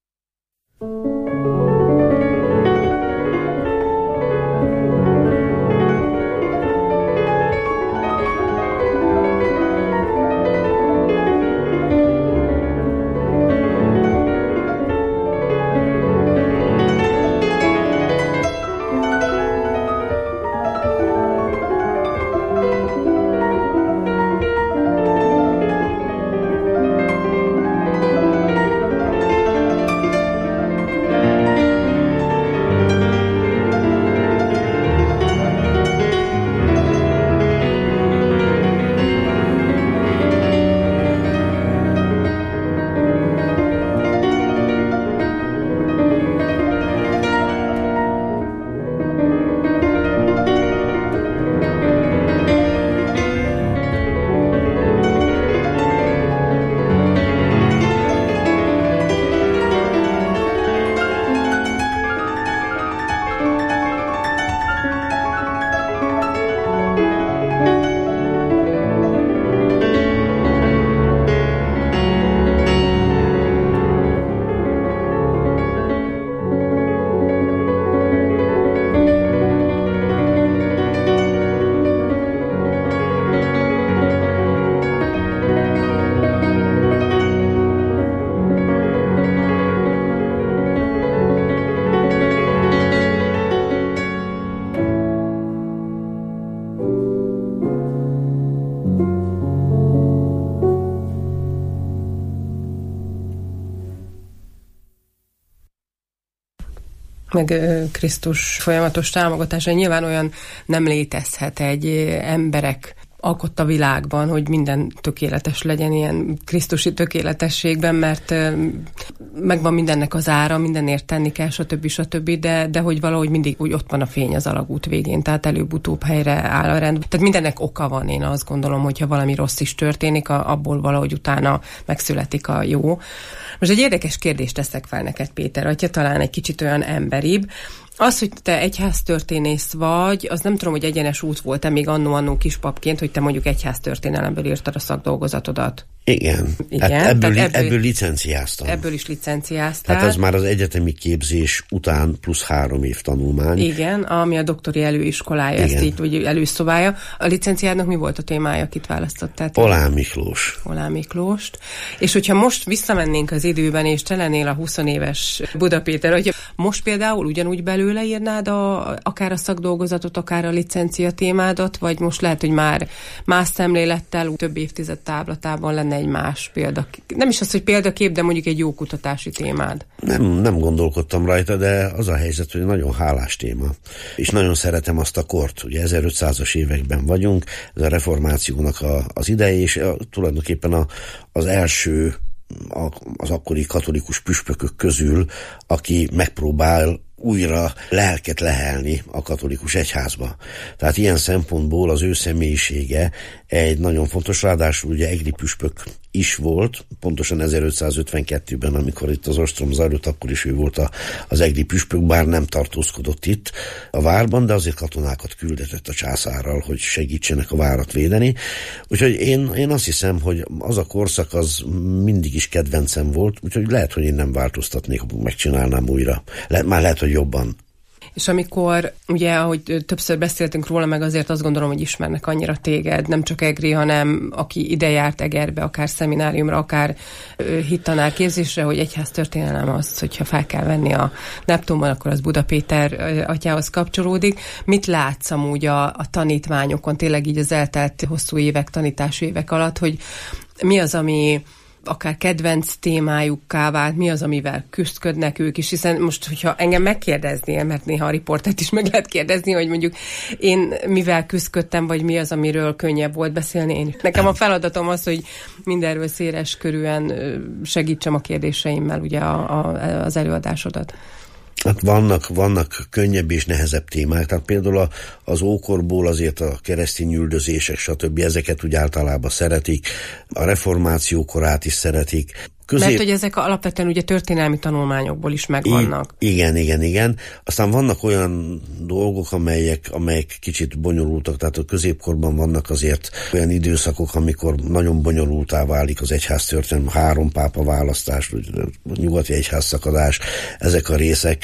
meg Krisztus folyamatos támogatása. Nyilván olyan nem létezhet egy emberek alkotta világban, hogy minden tökéletes legyen ilyen krisztusi tökéletességben, mert megvan mindennek az ára, mindenért tenni kell, stb. De hogy valahogy mindig úgy ott van a fény az alagút végén, tehát előbb-utóbb helyre áll a rend. Tehát mindennek oka van, én azt gondolom, hogyha valami rossz is történik, abból valahogy utána megszületik a jó. Most egy érdekes kérdést teszek fel neked, Péter atya, talán egy kicsit olyan emberibb. Az, hogy te egyháztörténész vagy, az nem tudom, hogy egyenes út volt-e még annó kispapként, hogy te mondjuk egyháztörténelemből írtad a szakdolgozatodat. Igen. Hát ebből licenciáztam. Ebből is licenciáztál. Hát ez már az egyetemi képzés után plusz 3 év tanulmány. Igen, ami a doktori előiskolája, ezt így, vagy előszobája. A licenciádnak mi volt a témája, akit választottál? Olán Miklós. Olán Miklóst. És hogyha most visszamennénk az időben, és te lennél a 20 éves Buda Péter, hogy most például ugyanúgy belőle írnád akár a szakdolgozatot, akár a licencia témádat, vagy most lehet, hogy már más szemlélettel, több évtized távlatában lenne egy más példa. Nem is az, hogy példakép, de mondjuk egy jó kutatási témád. Nem gondolkodtam rajta, de az a helyzet, hogy nagyon hálás téma. És nagyon szeretem azt a kort. Ugye 1500-as években vagyunk, ez a reformációnak az ideje, és tulajdonképpen az első az akkori katolikus püspökök közül, aki megpróbál újra lelket lehelni a katolikus egyházba. Tehát ilyen szempontból az ő személyisége egy nagyon fontos, ráadásul ugye egri püspök is volt, pontosan 1552-ben, amikor itt az ostrom zajlott, akkor is ő volt az egri püspök, bár nem tartózkodott itt a várban, de azért katonákat küldetett a császárral, hogy segítsenek a várat védeni. Úgyhogy én azt hiszem, hogy az a korszak az mindig is kedvencem volt, úgyhogy lehet, hogy én nem változtatnék, megcsinálnám újra. Már lehet, hogy jobban. És amikor, ugye, ahogy többször beszéltünk róla, meg azért azt gondolom, hogy ismernek annyira téged, nem csak Egri, hanem aki ide járt Egerbe, akár szemináriumra, akár hittanár képzésre, hogy egyháztörténelem az, hogyha fel kell venni a Neptunban, akkor az Buda Péter atyához kapcsolódik. Mit látsz amúgy a tanítványokon, tényleg így az eltelt hosszú évek, tanítási évek alatt, hogy mi az, ami akár kedvenc témájukká vált, mi az, amivel küzdködnek ők is, hiszen most, hogyha engem megkérdeznél, mert néha a riportert is meg lehet kérdezni, hogy mondjuk én mivel küzdködtem, vagy mi az, amiről könnyebb volt beszélni. Nekem a feladatom az, hogy mindenről széles körűen segítsem a kérdéseimmel ugye az előadásodat. Hát vannak könnyebb és nehezebb témák, tehát például az ókorból azért a keresztény üldözések, stb. Ezeket úgy általában szeretik, a reformáció korát is szeretik. Mert hogy ezek alapvetően ugye történelmi tanulmányokból is megvannak. Igen. Aztán vannak olyan dolgok, amelyek kicsit bonyolultak, tehát a középkorban vannak azért olyan időszakok, amikor nagyon bonyolultá válik az egyháztörténelem, 3 pápa választás, nyugati egyházszakadás, ezek a részek.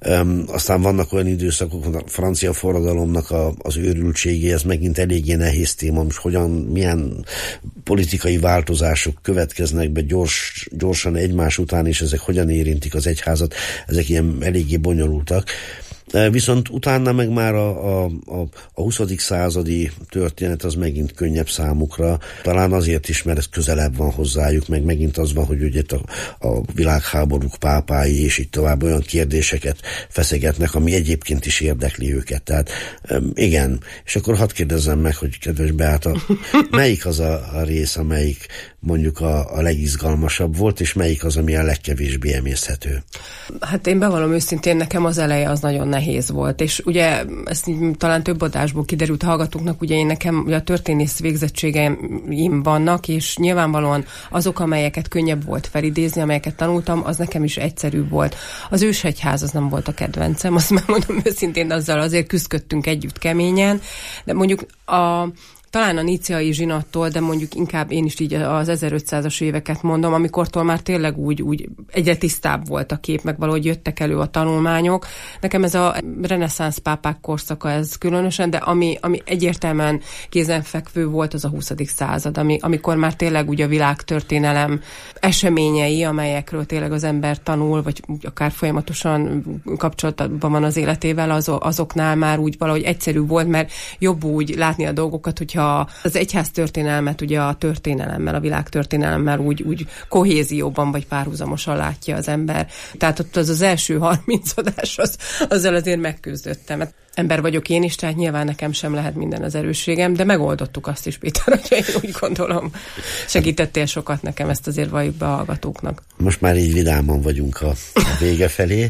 Aztán vannak olyan időszakok, a francia forradalomnak az őrültségé, ez megint eléggé nehéz téma, most milyen politikai változások következnek be gyorsan egymás után, és ezek hogyan érintik az egyházat, ezek ilyen eléggé bonyolultak. Viszont utána meg már a 20. századi történet az megint könnyebb számukra. Talán azért is, mert ez közelebb van hozzájuk, meg megint az van, hogy ugye a világháborúk pápái és így tovább olyan kérdéseket feszegetnek, ami egyébként is érdekli őket. Tehát igen, és akkor hadd kérdezzem meg, hogy kedves Beáta, melyik az a rész, amelyik mondjuk a legizgalmasabb volt, és melyik az, ami a legkevésbé emészhető? Hát én bevallom őszintén, nekem az eleje az nagyon nehéz volt, és ugye ezt talán több adásból kiderült hallgatóknak, ugye nekem ugye a történész végzettségeim vannak, és nyilvánvalóan azok, amelyeket könnyebb volt felidézni, amelyeket tanultam, az nekem is egyszerű volt. Az ősegyház az nem volt a kedvencem, azt megmondom őszintén, azzal azért küzdködtünk együtt keményen, de mondjuk talán a níceai zsinattól, de mondjuk inkább én is így az 1500-as éveket mondom, amikortól már tényleg úgy egyre tisztább volt a kép, meg valahogy jöttek elő a tanulmányok. Nekem ez a reneszánsz pápák korszaka, ez különösen, de ami egyértelműen kézenfekvő volt, az a 20. század, amikor már tényleg úgy a világtörténelem eseményei, amelyekről tényleg az ember tanul, vagy akár folyamatosan kapcsolatban van az életével, azoknál már úgy valahogy egyszerű volt, mert jobb úgy látni a dolgokat, hogyha az egyház történelmet ugye a történelemmel, a világtörténelemmel úgy kohézióban vagy párhuzamosan látja az ember. Tehát ott az első 30 adás, azzal azért megküzdöttem. Hát ember vagyok én is, tehát nyilván nekem sem lehet minden az erősségem, de megoldottuk azt is, Péter, hogy én úgy gondolom. Segítettél sokat nekem, ezt azért valljuk be a hallgatóknak. Most már így vidáman vagyunk a vége felé.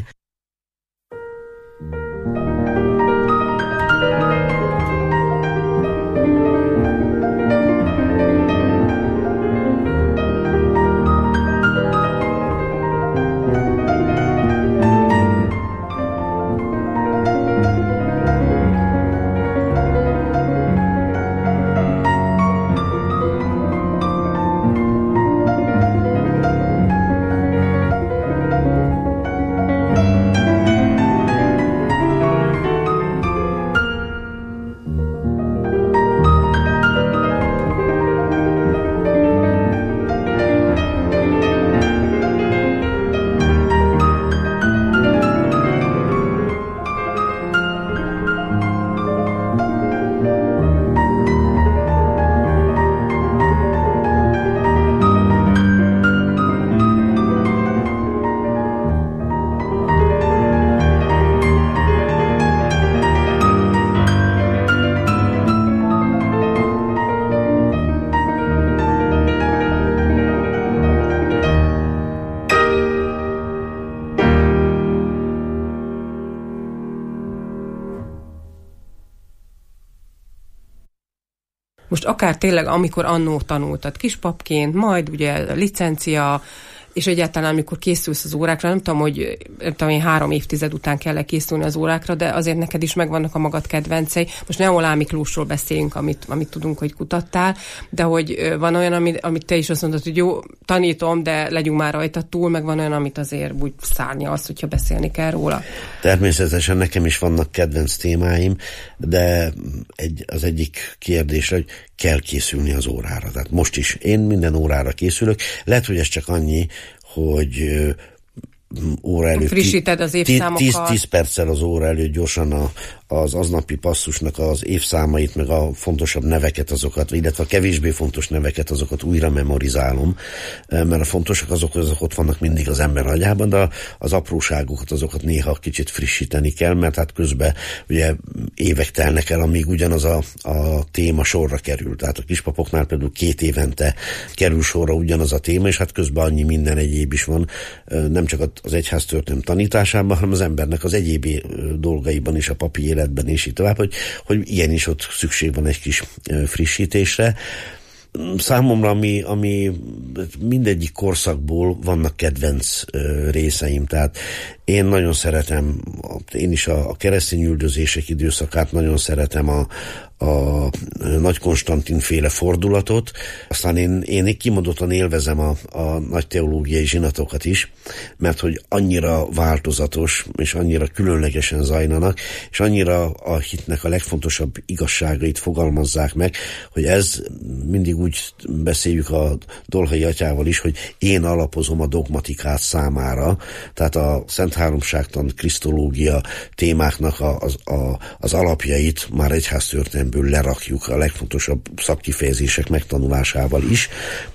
Most akár tényleg, amikor annó tanultad kispapként, majd ugye licencia, és egyáltalán, amikor készülsz az órákra, nem tudom, hogy 3 évtized után kell készülni az órákra, de azért neked is megvannak a magad kedvencei. Most ne Olá Miklósról beszéljünk, amit tudunk, hogy kutattál, de hogy van olyan, amit te is azt mondod, hogy jó, tanítom, de legyünk már rajta túl, meg van olyan, amit azért úgy szárnyalsz, hogyha beszélni kell róla. Természetesen nekem is vannak kedvenc témáim, de az egyik kérdésre, hogy kell készülni az órára. Tehát most is én minden órára készülök. Lehet, hogy ez csak annyi, hogy óra előtt frissíted az évszámokat. 10 perccel az óra előtt gyorsan az aznapi passzusnak az évszámait, meg a fontosabb neveket azokat, illetve a kevésbé fontos neveket azokat újra memorizálom, mert a fontosak azok ott vannak mindig az ember agyában, de az apróságokat azokat néha kicsit frissíteni kell, mert hát közben ugye évek telnek el, amíg ugyanaz a téma sorra kerül. Tehát a kispapoknál például 2 évente kerül sorra ugyanaz a téma, és hát közben annyi minden egyéb is van, nem csak az egyháztörténelem tanításában, hanem az embernek az egyéb dolgaiban is, a papi életben és így tovább, hogy ilyen is ott szükség van egy kis frissítésre. Számomra, ami mindegyik korszakból vannak kedvenc részeim, tehát én nagyon szeretem, én is a keresztény üldözések időszakát nagyon szeretem, a Nagy Konstantin féle fordulatot, aztán én kimondottan élvezem a nagy teológiai zsinatokat is, mert hogy annyira változatos, és annyira különlegesen zajlanak, és annyira a hitnek a legfontosabb igazságait fogalmazzák meg, hogy ez mindig úgy beszéljük a Dolhai atyával is, hogy én alapozom a dogmatikát számára, tehát a Szent Háromságtan krisztológia témáknak az alapjait már egyháztörténelemből lerakjuk a legfontosabb szakkifejezések megtanulásával is.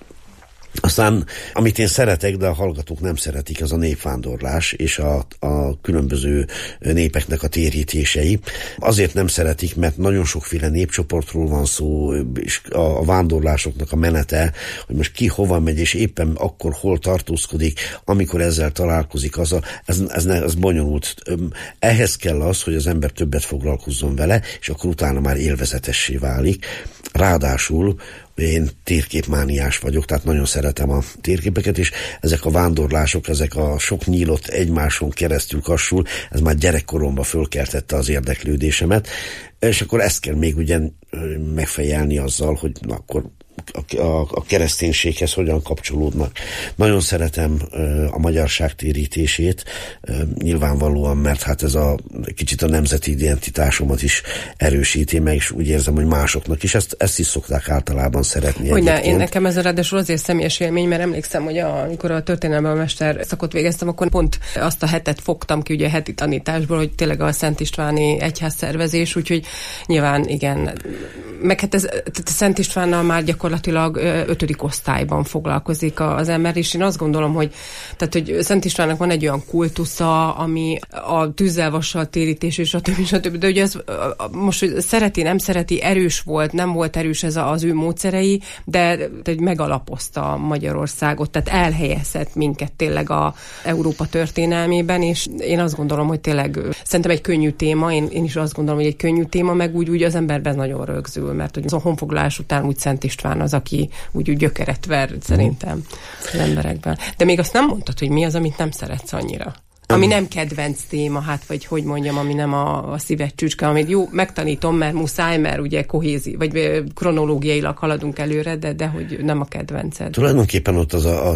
Aztán, amit én szeretek, de a hallgatók nem szeretik, az a népvándorlás és a különböző népeknek a térítései. Azért nem szeretik, mert nagyon sokféle népcsoportról van szó, és a vándorlásoknak a menete, hogy most ki hova megy, és éppen akkor hol tartózkodik, amikor ezzel találkozik, ez bonyolult. Ehhez kell az, hogy az ember többet foglalkozzon vele, és akkor utána már élvezetessé válik. Ráadásul én térképmániás vagyok, tehát nagyon szeretem a térképeket, és ezek a vándorlások, ezek a sok nyílott egymáson keresztül kassul, ez már gyerekkoromban fölkeltette az érdeklődésemet, és akkor ezt kell még ugye megfejelni azzal, hogy na, akkor a kereszténységhez hogyan kapcsolódnak. Nagyon szeretem a magyarság térítését, nyilvánvalóan, mert hát ez kicsit a nemzeti identitásomat is erősíti meg, és úgy érzem, hogy másoknak is ezt is szokták általában szeretni. Hogyne, én nekem ez ráadásul azért személyes élmény, mert emlékszem, hogy amikor a történelemben mester szakot végeztem, akkor pont azt a hetet fogtam ki ugye a heti tanításból, hogy tényleg a Szent Istváni egyházszervezés, úgyhogy nyilván igen. Meg hát Szent Istvánnal már gyakorlatilag 5. osztályban foglalkozik az ember, és én azt gondolom, hogy Szent Istvánnak van egy olyan kultusza, ami a tűzzel, vassal térítés, és a többi, de ugye ez most, hogy szereti, nem szereti, erős volt, nem volt erős ez az ő módszerei, de megalapozta Magyarországot, tehát elhelyezett minket tényleg a Európa történelmében, és én azt gondolom, hogy tényleg szerintem egy könnyű téma, én is azt gondolom, hogy egy könnyű téma, meg úgy az emberben nagyon rögzül, mert hogy a honfoglalás után úgy Szent István az, aki úgy gyökeret ver szerintem az emberekben. De még azt nem mondtad, hogy mi az, amit nem szeretsz annyira. Ami nem kedvenc téma, hát vagy hogy mondjam, ami nem a szíved csücske, amit jó, megtanítom, mert muszáj, mert ugye vagy kronológiailag haladunk előre, de hogy nem a kedvenced. Tulajdonképpen ott az a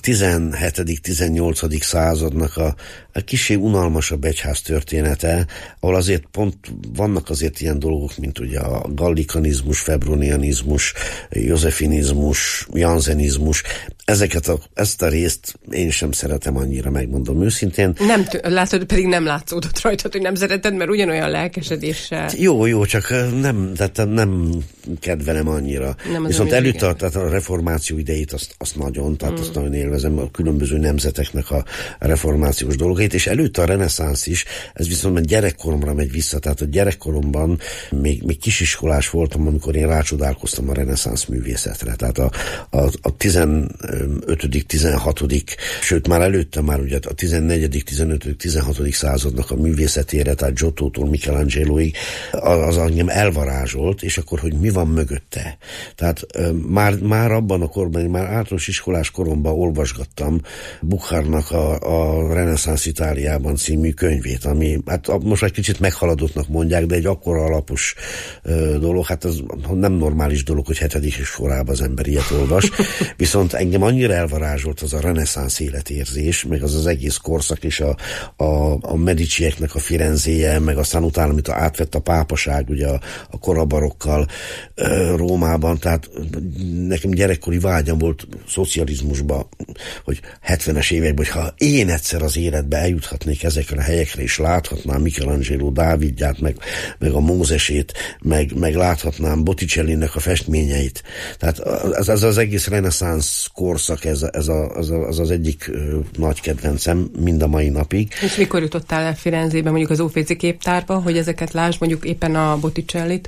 17.-18. századnak a kissé unalmasabb egyház története, ahol azért pont vannak azért ilyen dolgok, mint ugye a gallikanizmus, febronianizmus, józefinizmus, janzenizmus. Ezt a részt én sem szeretem annyira, megmondom őszintén. Látod, pedig nem látszódott rajtad, hogy nem szereted, mert ugyanolyan lelkesedéssel. Jó, csak nem kedvelem annyira. Viszont előtt tehát a reformáció idejét azt nagyon, tehát azt nagyon élvezem, a különböző nemzeteknek a reformációs dolgait, és előtte a reneszánsz is, ez viszont gyerekkoromra megy vissza, tehát a gyerekkoromban még kisiskolás voltam, amikor én rácsodálkoztam a reneszánsz művészetre. Tehát a 15., 16., sőt már előtte már ugye a 14., 15., 16. századnak a művészetére, tehát Giottótól Michelangeloig, az engem elvarázsolt, és akkor, hogy mi van mögötte. Tehát már abban a korban, már általános iskolás koromban olvasgattam Bucharnak a Reneszánsz Itáliában című könyvét, ami hát most egy kicsit meghaladottnak mondják, de egy akkora alapos dolog, hát ez nem normális dolog, hogy 7. iskolában az ember ilyet olvas, viszont engem annyira elvarázsolt az a reneszánsz életérzés, meg az egész korszak, és a Medicieknek a Firenzéje, meg aztán utána, amit átvett a pápaság, ugye a korabarokkal Rómában, tehát nekem gyerekkori vágyam volt szocializmusban, hogy 70-es években, hogyha én egyszer az életbe eljuthatnék ezekre a helyekre, és láthatnám Michelangelo Dávidját, meg a Mózesét, meg láthatnám Botticellinek a festményeit. Tehát ez az egész reneszánsz korszak, ez az egyik nagy kedvencem mind a mai napig. És mikor jutottál el Firenzébe, mondjuk az Uffizi képtárba, hogy ezeket lásd, mondjuk éppen a Botticellit?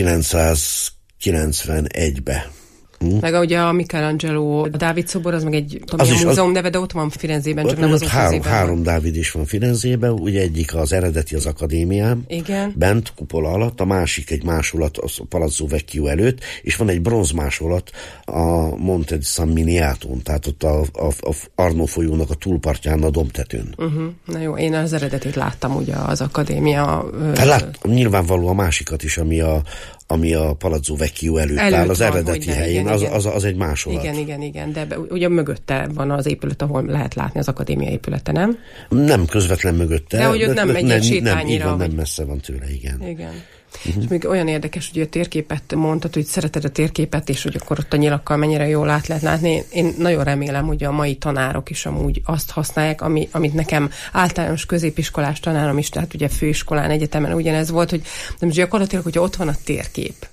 1991-be. Meg ugye a Michelangelo, a Dávid szobor, az meg egy múzeum neve, de ott van Firenzében, csak nem az Uffizében. Három Dávid is van Firenzében, ugye egyik az eredeti az akadémián, igen, bent, kupola alatt, a másik egy másolat a Palazzo Vecchio előtt, és van egy bronzmásolat a Monte di San Miniaton, tehát ott a Arno folyónak a túlpartján, a dombtetőn. Na jó, én az eredetét láttam ugye az akadémia. Nyilvánvaló a másikat is, ami a Palazzo Vecchio előtt áll, az eredeti helyén, az egy másolat. Igen, de ugye mögötte van az épület, ahol lehet látni az akadémia épülete, nem? Nem közvetlen mögötte. De hogy ott nem megy egy sétányira. Nem messze van tőle, igen. És még olyan érdekes, hogy a térképet mondtad, hogy szereted a térképet, és hogy akkor ott a nyilakkal mennyire jól át lehet látni. Én nagyon remélem, hogy a mai tanárok is amúgy azt használják, amit nekem általános középiskolás tanárom is, tehát ugye főiskolán, egyetemen ugyanez volt, hogy gyakorlatilag, hogyha ott van a térkép,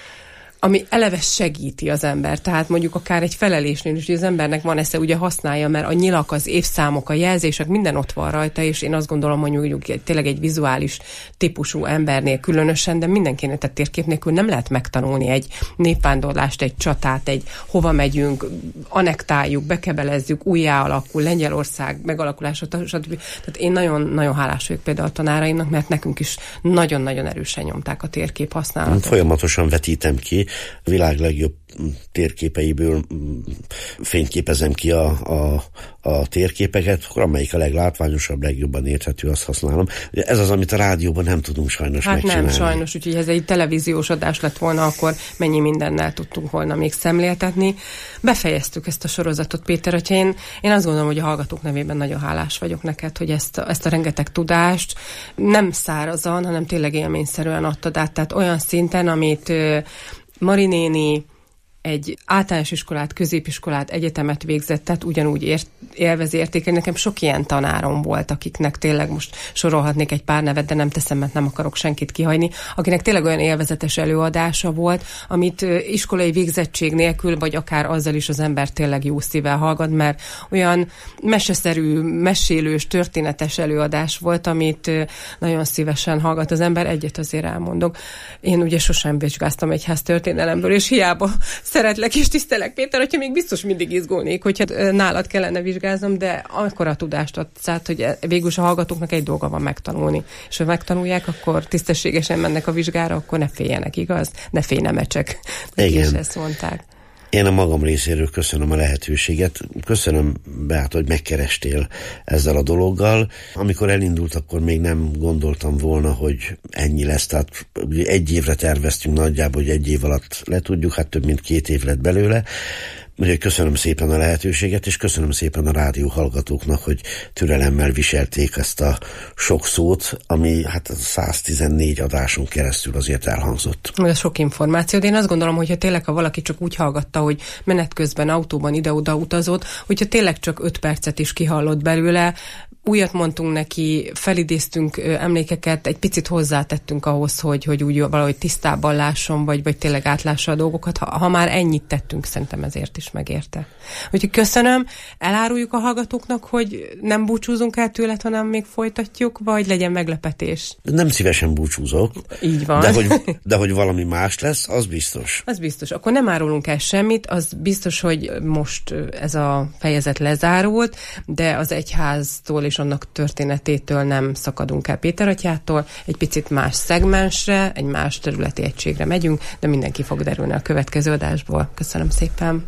ami eleve segíti az ember, tehát mondjuk akár egy felelésnél is, hogy az embernek van esze, ugye használja, mert a nyilak, az évszámok, a jelzések, minden ott van rajta, és én azt gondolom, hogy mondjuk tényleg egy vizuális típusú embernél különösen, de mindenkinek, tehát térkép nélkül nem lehet megtanulni egy népvándorlást, egy csatát, egy hova megyünk, anektáljuk, bekebelezzük, újjá alakul, Lengyelország megalakulása, stb. Tehát én nagyon-nagyon hálás vagyok például a tanáraimnak, mert nekünk is nagyon-nagyon erősen nyomták a térkép használatot. Folyamatosan vetítem ki, a világ legjobb térképeiből fényképezem ki a térképeket, akkor amelyik a leglátványosabb, legjobban érthető, azt használom. Ez az, amit a rádióban nem tudunk sajnos megcsinálni. Nem, sajnos, úgyhogy ez egy televíziós adás lett volna, akkor mennyi mindennel tudtunk volna még szemléltetni. Befejeztük ezt a sorozatot, Péter, hogyha én azt gondolom, hogy a hallgatók nevében nagyon hálás vagyok neked, hogy ezt a rengeteg tudást nem szárazan, hanem tényleg élményszerűen adtad át, tehát olyan szinten, amit Mari néni egy általános iskolát, középiskolát, egyetemet végzett, tehát ugyanúgy élvezi értékelni. Nekem sok ilyen tanárom volt, akiknek tényleg most sorolhatnék egy pár nevet, de nem teszem, mert nem akarok senkit kihagyni, akinek tényleg olyan élvezetes előadása volt, amit iskolai végzettség nélkül, vagy akár azzal is az ember tényleg jó szívvel hallgat, mert olyan meseszerű, mesélős, történetes előadás volt, amit nagyon szívesen hallgat az ember. Egyet azért elmondok. Én ugye sosem vizsgáztam egyház történelemből, és hiába szeretlek és tisztelek, Péter, hogyha még biztos mindig izgulnék, hogyha nálad kellene vizsgáznom, de akkora tudást adsz át, hogy végül a hallgatóknak egy dolga van megtanulni. És ha megtanulják, akkor tisztességesen mennek a vizsgára, akkor ne féljenek, igaz? Ne félj, ne mecsek. Igen. Ezt mondták. Én a magam részéről köszönöm a lehetőséget, köszönöm, Beát, hogy megkerestél ezzel a dologgal. Amikor elindult, akkor még nem gondoltam volna, hogy ennyi lesz, tehát egy évre terveztünk nagyjából, hogy egy év alatt letudjuk, hát több mint 2 év lett belőle. Úgyhogy köszönöm szépen a lehetőséget, és köszönöm szépen a rádió hallgatóknak, hogy türelemmel viselték ezt a sok szót, ami hát 114 adáson keresztül azért elhangzott. Ez sok információ, de én azt gondolom, hogyha tényleg, ha valaki csak úgy hallgatta, hogy menet közben autóban ide-oda utazott, hogyha tényleg csak 5 percet is kihallott belőle, újat mondtunk neki, felidéztünk emlékeket, egy picit hozzátettünk ahhoz, hogy úgy valahogy tisztában lásson, vagy tényleg átlássa a dolgokat. Ha már ennyit tettünk, szerintem ezért is megérte. Úgyhogy köszönöm, eláruljuk a hallgatóknak, hogy nem búcsúzunk el tőled, hanem még folytatjuk, vagy legyen meglepetés? Nem szívesen búcsúzok. Így van. De hogy valami más lesz, az biztos. Az biztos. Akkor nem árulunk el semmit, az biztos, hogy most ez a fejezet lezárult, de az egyháztól és annak történetétől nem szakadunk el Péter atyától, egy picit más szegmensre, egy más területi egységre megyünk, de mindenki fog derülni a következő adásból. Köszönöm szépen!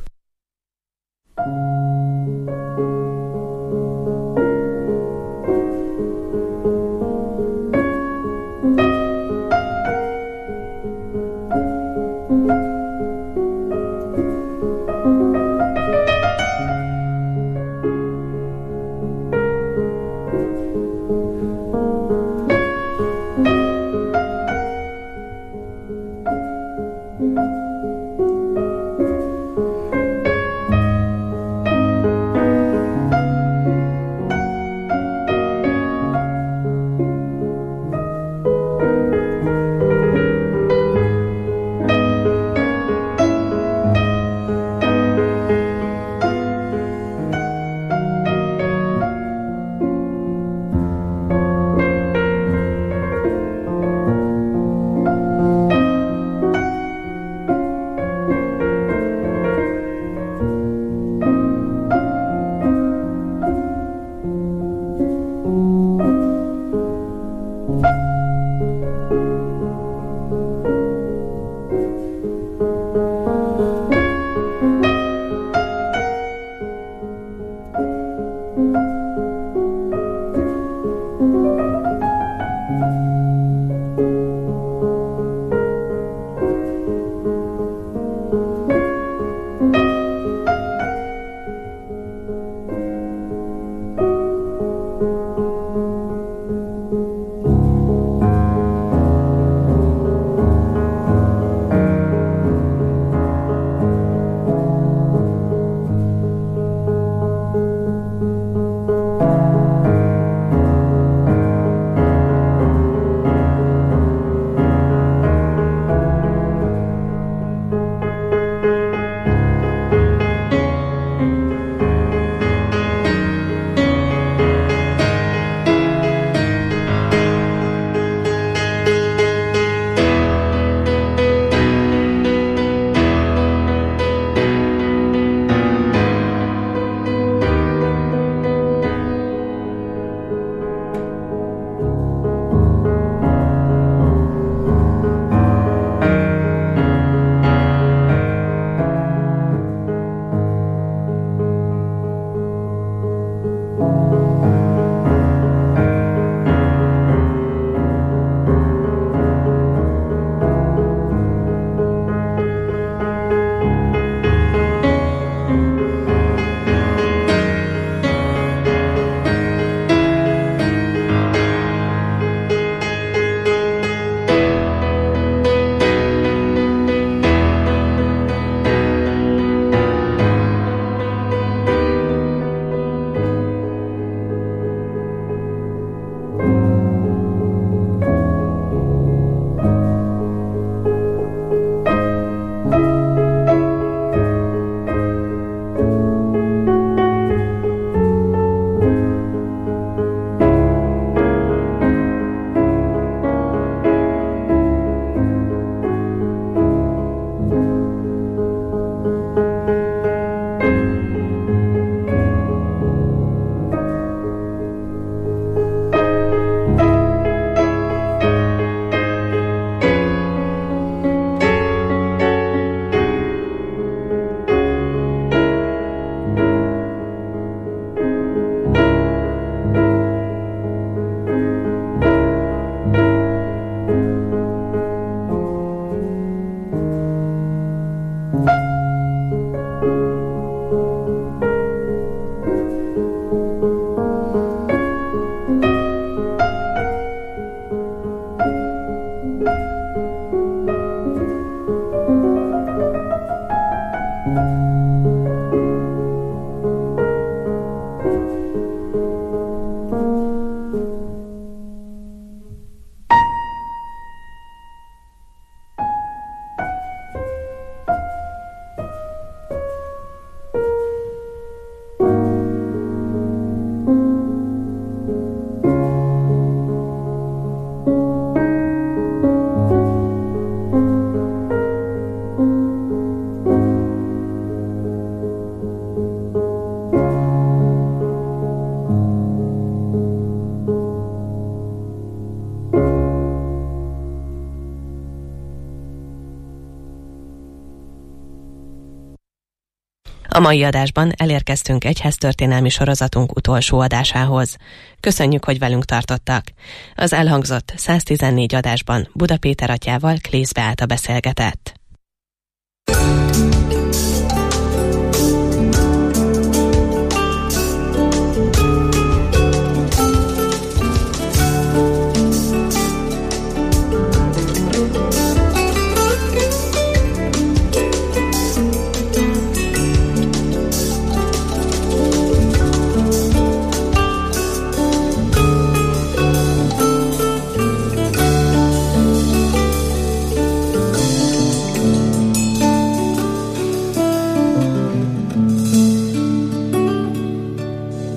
A mai adásban elérkeztünk egyháztörténelmi sorozatunk utolsó adásához. Köszönjük, hogy velünk tartottak. Az elhangzott 114 adásban Buda Péter atyával Klész Beáta beszélgetett.